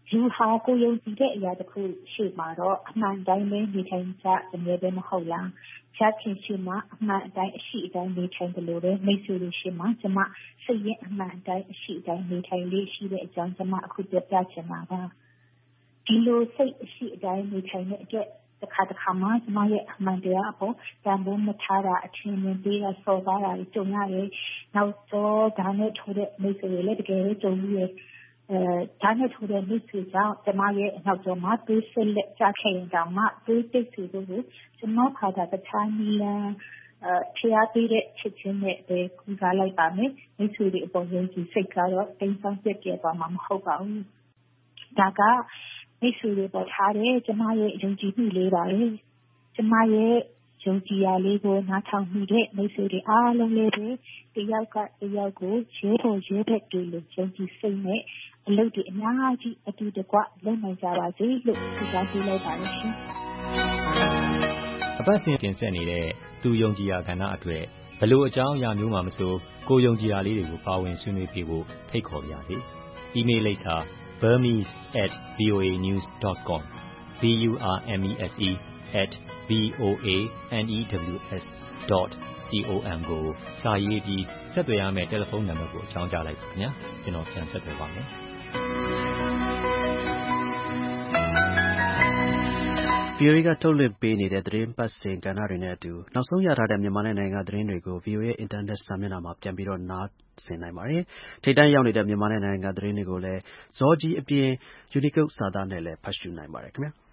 လူဟာကိုယုံကြည်တဲ့အရာတစ်ခုရှိမှာတော့အမှန်တိုင်းပဲနေထိုင်ကြတယ်ပဲမဟုတ်လားချာချင်းရှိမှာအမှန်တိုင်းအရှိတိုင်းနေထိုင်တယ်လို့ပဲမိတ်ဆွေတို့ရှိမှာကျမစိတ်ရင်အမှန်တိုင်းအရှိတိုင်းနေထိုင်လေးရှိတဲ့အကြောင်းကျမအခုပြပြချင်တာပါဒီလိုစိတ်အရှိတိုင်းနေထိုင်တဲ့အတွက်တစ်ခါမှကျမရဲ့အမှန်တရားအပေါ်တန်ဖိုးမထားတာအချင်းချင်းပေးတာစော်ကားတာကြုံရတယ်နောက်တော့ဒါနဲ့ထိုးတဲ့မိတ်ဆွေတွေလည်းတကယ်ကြုံပြီးဒါနဲ့ထိုးတဲ့မိတ်ဆွေကြောင့်ကျမရဲ့နောက်ကျော်မှာသွေးဆက်လက်ကြခဲ့ရင်တောင်မှသွေးတိတ်ဆွေတို့ကိုကျမဖာတာတခြားနည်းလမ်းဖျားပေးတဲ့ချက်ချင်းနဲ့ပဲကူစားလိုက်ပါမယ်မိတ်ဆွေတွေအပေါ်ယုံကြည်စိတ်ကတော့တိမ်ဆောင်ပြက်ပြဲသွားမှာမဟုတ်ပါဘူးဒါကမိတ်ဆွေတွေပေါ်ထားတဲ့ကျမရဲ့ယုံကြည်မှုလေးပါလေကျမရဲ့ယုံကြည်ရာလေးကိုနားထောင်မိတဲ့မိတ်ဆွေတွေအားလုံးလေးပဲတယောက်ကတယောက်ကိုရဲပေါ်ရဲဘက်တွေလို့ယုံကြည်စိတ်နဲ့အလုပ်တွေအများကြီးအတူတကွလုပ်နိုင်ကြပါစေလို့ဆုတောင်းပေးလိုက်ပါလို့ရှင်အပတ်စဉ်တင်ဆက်နေတဲ့သူယုံကြည်ရာကဏ္ဍအတွက်ဘလို့အကြောင်းအရာမျိုးမှမဆိုကိုယုံကြည်ရာလေးတွေကိုပါဝင်ဆွေးနွေးပြဖို့ဖိတ်ခေါ်ပါရစေ။ email လိပ်စာ burmese@voanews.com burmese@voanews.com ကိုစာရေးပြီးဆက်သွယ်ရမယ့်တယ်လီဖုန်းနံပါတ်ကိုအကြောင်းကြားလိုက်ပါခင်ဗျာကျွန်တော်ပြန်ဆက်သွယ်ပါမယ် VOA ကထုတ်လွှင့်ပေးနေတဲ့သတင်းပတ်စဉ်ကဏ္ဍတွေနဲ့အတူနောက်ဆုံးရထားတဲ့မြန်မာနိုင်ငံသတင်းတွေကို VOA ရဲ့ internet စာမျက်နှာမှာပြန်ပြီးတော့နားဆင်နိုင်ပါတယ်။ထိပ်တန်းရောက်နေတဲ့မြန်မာနိုင်ငံသတင်းတွေကိုလည်းဇော်ကြီးအပြင် Unicode စာသားနဲ့လည်းဖတ်ရှုနိုင်ပါတယ်ခင်ဗျာ။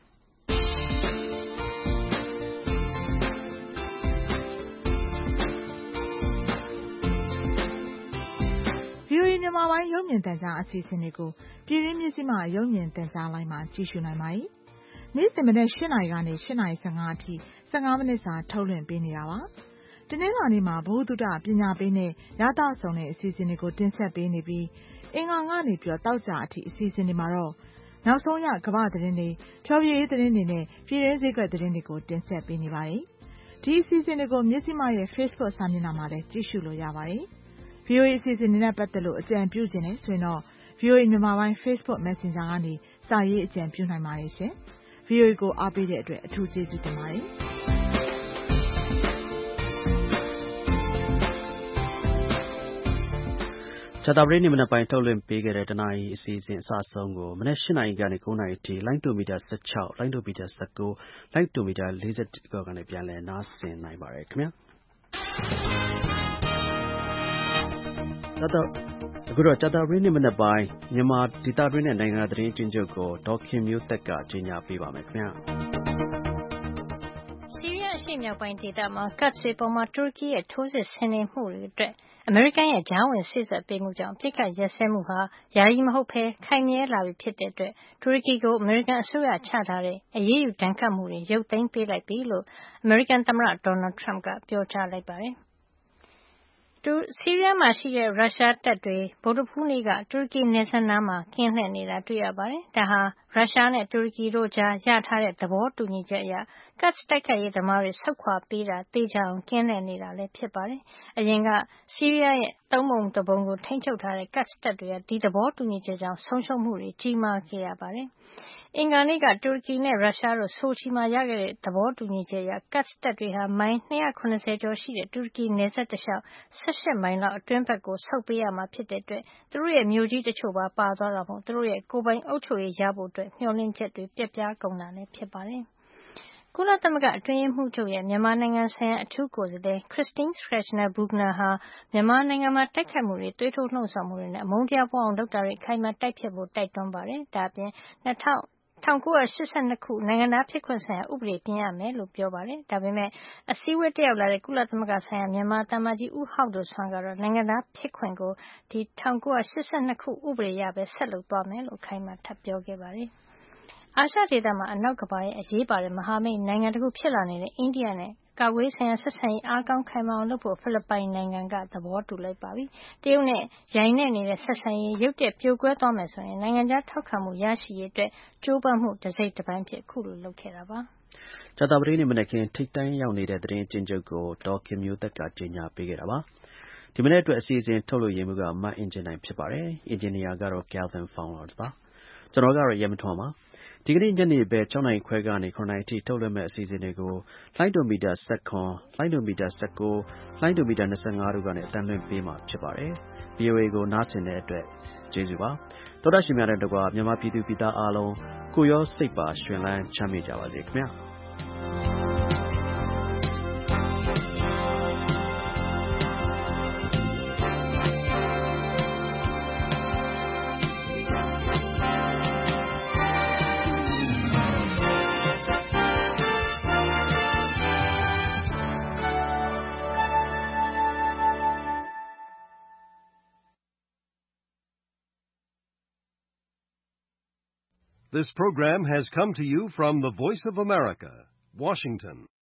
VOA မြန်မာပိုင်းရုပ်မြင်သံကြားအစီအစဉ်တွေကိုပြည်တွင်းမြစ်မရုပ်မြင်သံကြားလိုင်းမှာကြည့်ရှုနိုင်ပါတယ်။နေ့စဉ်မနက်8:00 နာရီကနေ8:15 အထိ15မိနစ်စာထုတ်လွှင့်ပေးနေတာပါ။တနင်္လာနေ့မှာဘုဒ္ဓပညာပေးနဲ့ရသဆောင်တဲ့အစီအစဉ်တွေကိုတင်ဆက်ပေးနေပြီးအင်္ဂါကနေတောက်ကြအထိအစီအစဉ်တွေမှာတော့နောက်ဆုံးရကမ္ဘာသတင်းတွေဖျော်ဖြေရေးသတင်းတွေနဲ့ပြည်တွင်းဈေးကွက်သတင်းတွေကိုတင်ဆက်ပေးနေပါတယ်။ဒီအစီအစဉ်တွေကိုမြစ်မရဲ့ Facebook စာမျက်နှာမှာလည်းကြည့်ရှုလို့ရပါတယ်။ VOA အစီအစဉ်တွေနဲ့ပတ်သက်လို့အကြံပြုခြင်းနဲ့ဆိုရင်တော့ VOA မြန်မာပိုင်း Facebook Messenger ကနေစာရေးအကြံပြုနိုင်ပါတယ်ရှင်။ VOA ကိုအားပေးတဲ့အတွက်အထူးကျေးဇူးတင်ပါတယ်။ကြာသပတေးနေ့မနက်ပိုင်းထုတ်လွှင့်ပေးခဲ့တဲ့တနာရီအစီအစဉ်အစအဆုံးကိုမနက်8 နာရီကနေ9 နာရီအထိလိုင်းဒိုမီတာ16လိုင်းဒိုမီတာ19လိုင်းဒိုမီတာ41ကနေပြန်လည်နားဆင်နိုင်ပါတယ်ခင်ဗျာအခုတော့ကြာသပတေးနေ့မနက်ပိုင်းမြန်မာဒေသတွင်းနဲ့နိုင်ငံသတင်းအကျဉ်းချုပ်ကိုဒေါခင်မျိုးသက်ကကြီးညာပေးပါမယ်ခင်ဗျာဆီးရီးယားအရှေ့မြောက်ပိုင်းဒေသမှာကတ်တွေပေါ်မှာတူရကီရဲ့ထိုးစစ်ဆင်နေမှုတွေအတွက်အမေရိကန်ရဲ့ကြားဝင်စေ့စပ်ပေးမှုကြောင့်အပစ်အခတ်ရပ်စဲမှုဟာယာယီမဟုတ်ဘဲခိုင်မြဲလာပြီဖြစ်တဲ့အတွက်တူရကီကိုအမေရိကန်အစိုးရချထားတဲ့အရေးယူဒဏ်ခတ်မှုတွေရုပ်သိမ်းပေးလိုက်ပြီလို့အမေရိကန်သမ္မတဒေါ်နယ်ထရမ့်ကပြောကြားလိုက်ပါတယ်။ဆီးရီးယားမှာရှိတဲ့ရုရှားတပ်တွေဗုဒ္ဓဟူးနေ့ကတူရကီနယ်စပ်နားမှာကင်းလှည့်နေတာတွေ့ရပါတယ်။ဒါဟာရုရှားနဲ့တူရကီတို့ကြားရထားတဲ့သဘောတူညီချက်အရကတ်တိုက်ခိုက်ရေးသမားတွေဆုတ်ခွာပေးတာသေချာအောင်ကင်းလှည့်နေတာလည်းဖြစ်ပါတယ်။အရင်ကဆီးရီးယားရဲ့3 ပုံ 1 ပုံကိုထိန်းချုပ်ထားတဲ့ကတ်တပ်တွေကဒီသဘောတူညီချက်ကြောင့်ဆုံးရှုံးမှုတွေကြီးမားခဲ့ရပါတယ်။အင်္ဂါနေ့ကတူရကီနဲ့ရုရှားတို့ဆိုချီမှာရခဲ့တဲ့သဘောတူညီချက်အရကတ်တပ်တွေဟာမိုင်270ကျော်ရှိတဲ့တူရကီနယ်စပ်တလျှောက်18မိုင်လောက်အတွင်းဘက်ကိုဆုတ်ပေးရမှာဖြစ်တဲ့အတွက်သူတို့ရဲ့မြို့ကြီးတချို့ပါသွားတာမို့သူတို့ရဲ့ကိုယ်ပိုင်အုပ်ချုပ်ရေးရဖို့အတွက်မျှော်လင့်ချက်တွေပျက်ပြားကုန်တာလည်းဖြစ်ပါတယ်။ကုလသမဂ္ဂအတွင်းရေးမှူးချုပ်ရဲ့မြန်မာနိုင်ငံဆိုင်ရာအထူးကိုယ်စားလှယ် Christine Schraner Burgener ဟာမြန်မာနိုင်ငံမှာတိုက်ခိုက်မှုတွေသွေးထိုးလှုံ့ဆော်မှုတွေနဲ့အမုန်းတရားပွားအောင်လုပ်တာတွေအခိုင်အမာတိုက်ဖျက်ဖို့တိုက်တွန်းပါတယ်။ဒါ့အပြင်1982ခုနိုင်ငံသားဖြစ်ခွင့်ဆိုင်ရာဥပဒေပြင်ရမယ်လို့ပြောပါတယ်။ဒါပေမဲ့အစည်းအဝေးတက်ရောက်လာတဲ့ကုလသမဂ္ဂဆိုင်ရာမြန်မာသံအမတ်ကြီးဦးဟောက်ဒိုဆွမ်းကတော့နိုင်ငံသားဖြစ်ခွင့်ကိုဒီ1982ခုဥပဒေအရပဲဆက်လုပ်သွားမယ်လို့အခိုင်အမာထပ်ပြောခဲ့ပါတယ်။အာရှဒေသမှာအနောက်ကမ္ဘာရဲ့အရေးပါတဲ့မဟာမိတ်နိုင်ငံတစ်ခုဖြစ်လာနေတဲ့အိန္ဒိယနဲ့ကာကွယ်ဆိုင်ရာဆက်ဆံရေးအားကောင်းခိုင်မာအောင်လုပ်ဖို့ဖိလစ်ပိုင်နိုင်ငံကသဘောတူလိုက်ပါပြီ။တရုတ်နဲ့ယိုင်နဲ့နေတဲ့ဆက်ဆံရေးရုတ်တရက်ပြိုကွဲသွားမယ်ဆိုရင်နိုင်ငံခြားထောက်ခံမှုရရှိရေးအတွက်ကြိုးပမ်းမှုတစ်စိတ်တစ်ပိုင်းဖြစ်ခုလိုလုပ်ခဲ့တာပါ။ကြာသပတေးနေ့မနက်ခင်းထိပ်တန်းရောက်နေတဲ့သတင်းအကျဉ်းချုပ်ကိုဒေါခင်မျိုးသက်ကကြီးညာပေးခဲ့တာပါ။ဒီမနေ့အတွက်အစီအစဉ်ထုတ်လို့ရမှုကမအင်ဂျင်နိုင်ဖြစ်ပါတယ်။အင်ဂျင်နီယာကတော့ Calvin Fowler ပါ။ကျွန်တော်ကတော့ရဲမထွန်းပါဒီကနေ့ညနေပဲ6နာရီခွဲကနေ9နာရီအထိထုတ်လွှင့်မဲ့အစီအစဉ်တွေကိုလိုင်းဒိုမီတာ19လိုင်းဒိုမီတာ19လိုင်းဒိုမီတာ25တို့ကနေအတန်းလွှင့်ပေးမှာဖြစ်ပါတယ် VOA ကိုနားဆင်တဲ့အတွက်ကျေးဇူးပါတော်တော်ရှင်များတဲ့တကွာမြန်မာပြည်သူပြည်သားအားလုံးကိုရောစိတ်ပါရှင်လန်းချမ်းမြေ့ကြပါစေခင်ဗျာ This program has come to you from the Voice of America, Washington.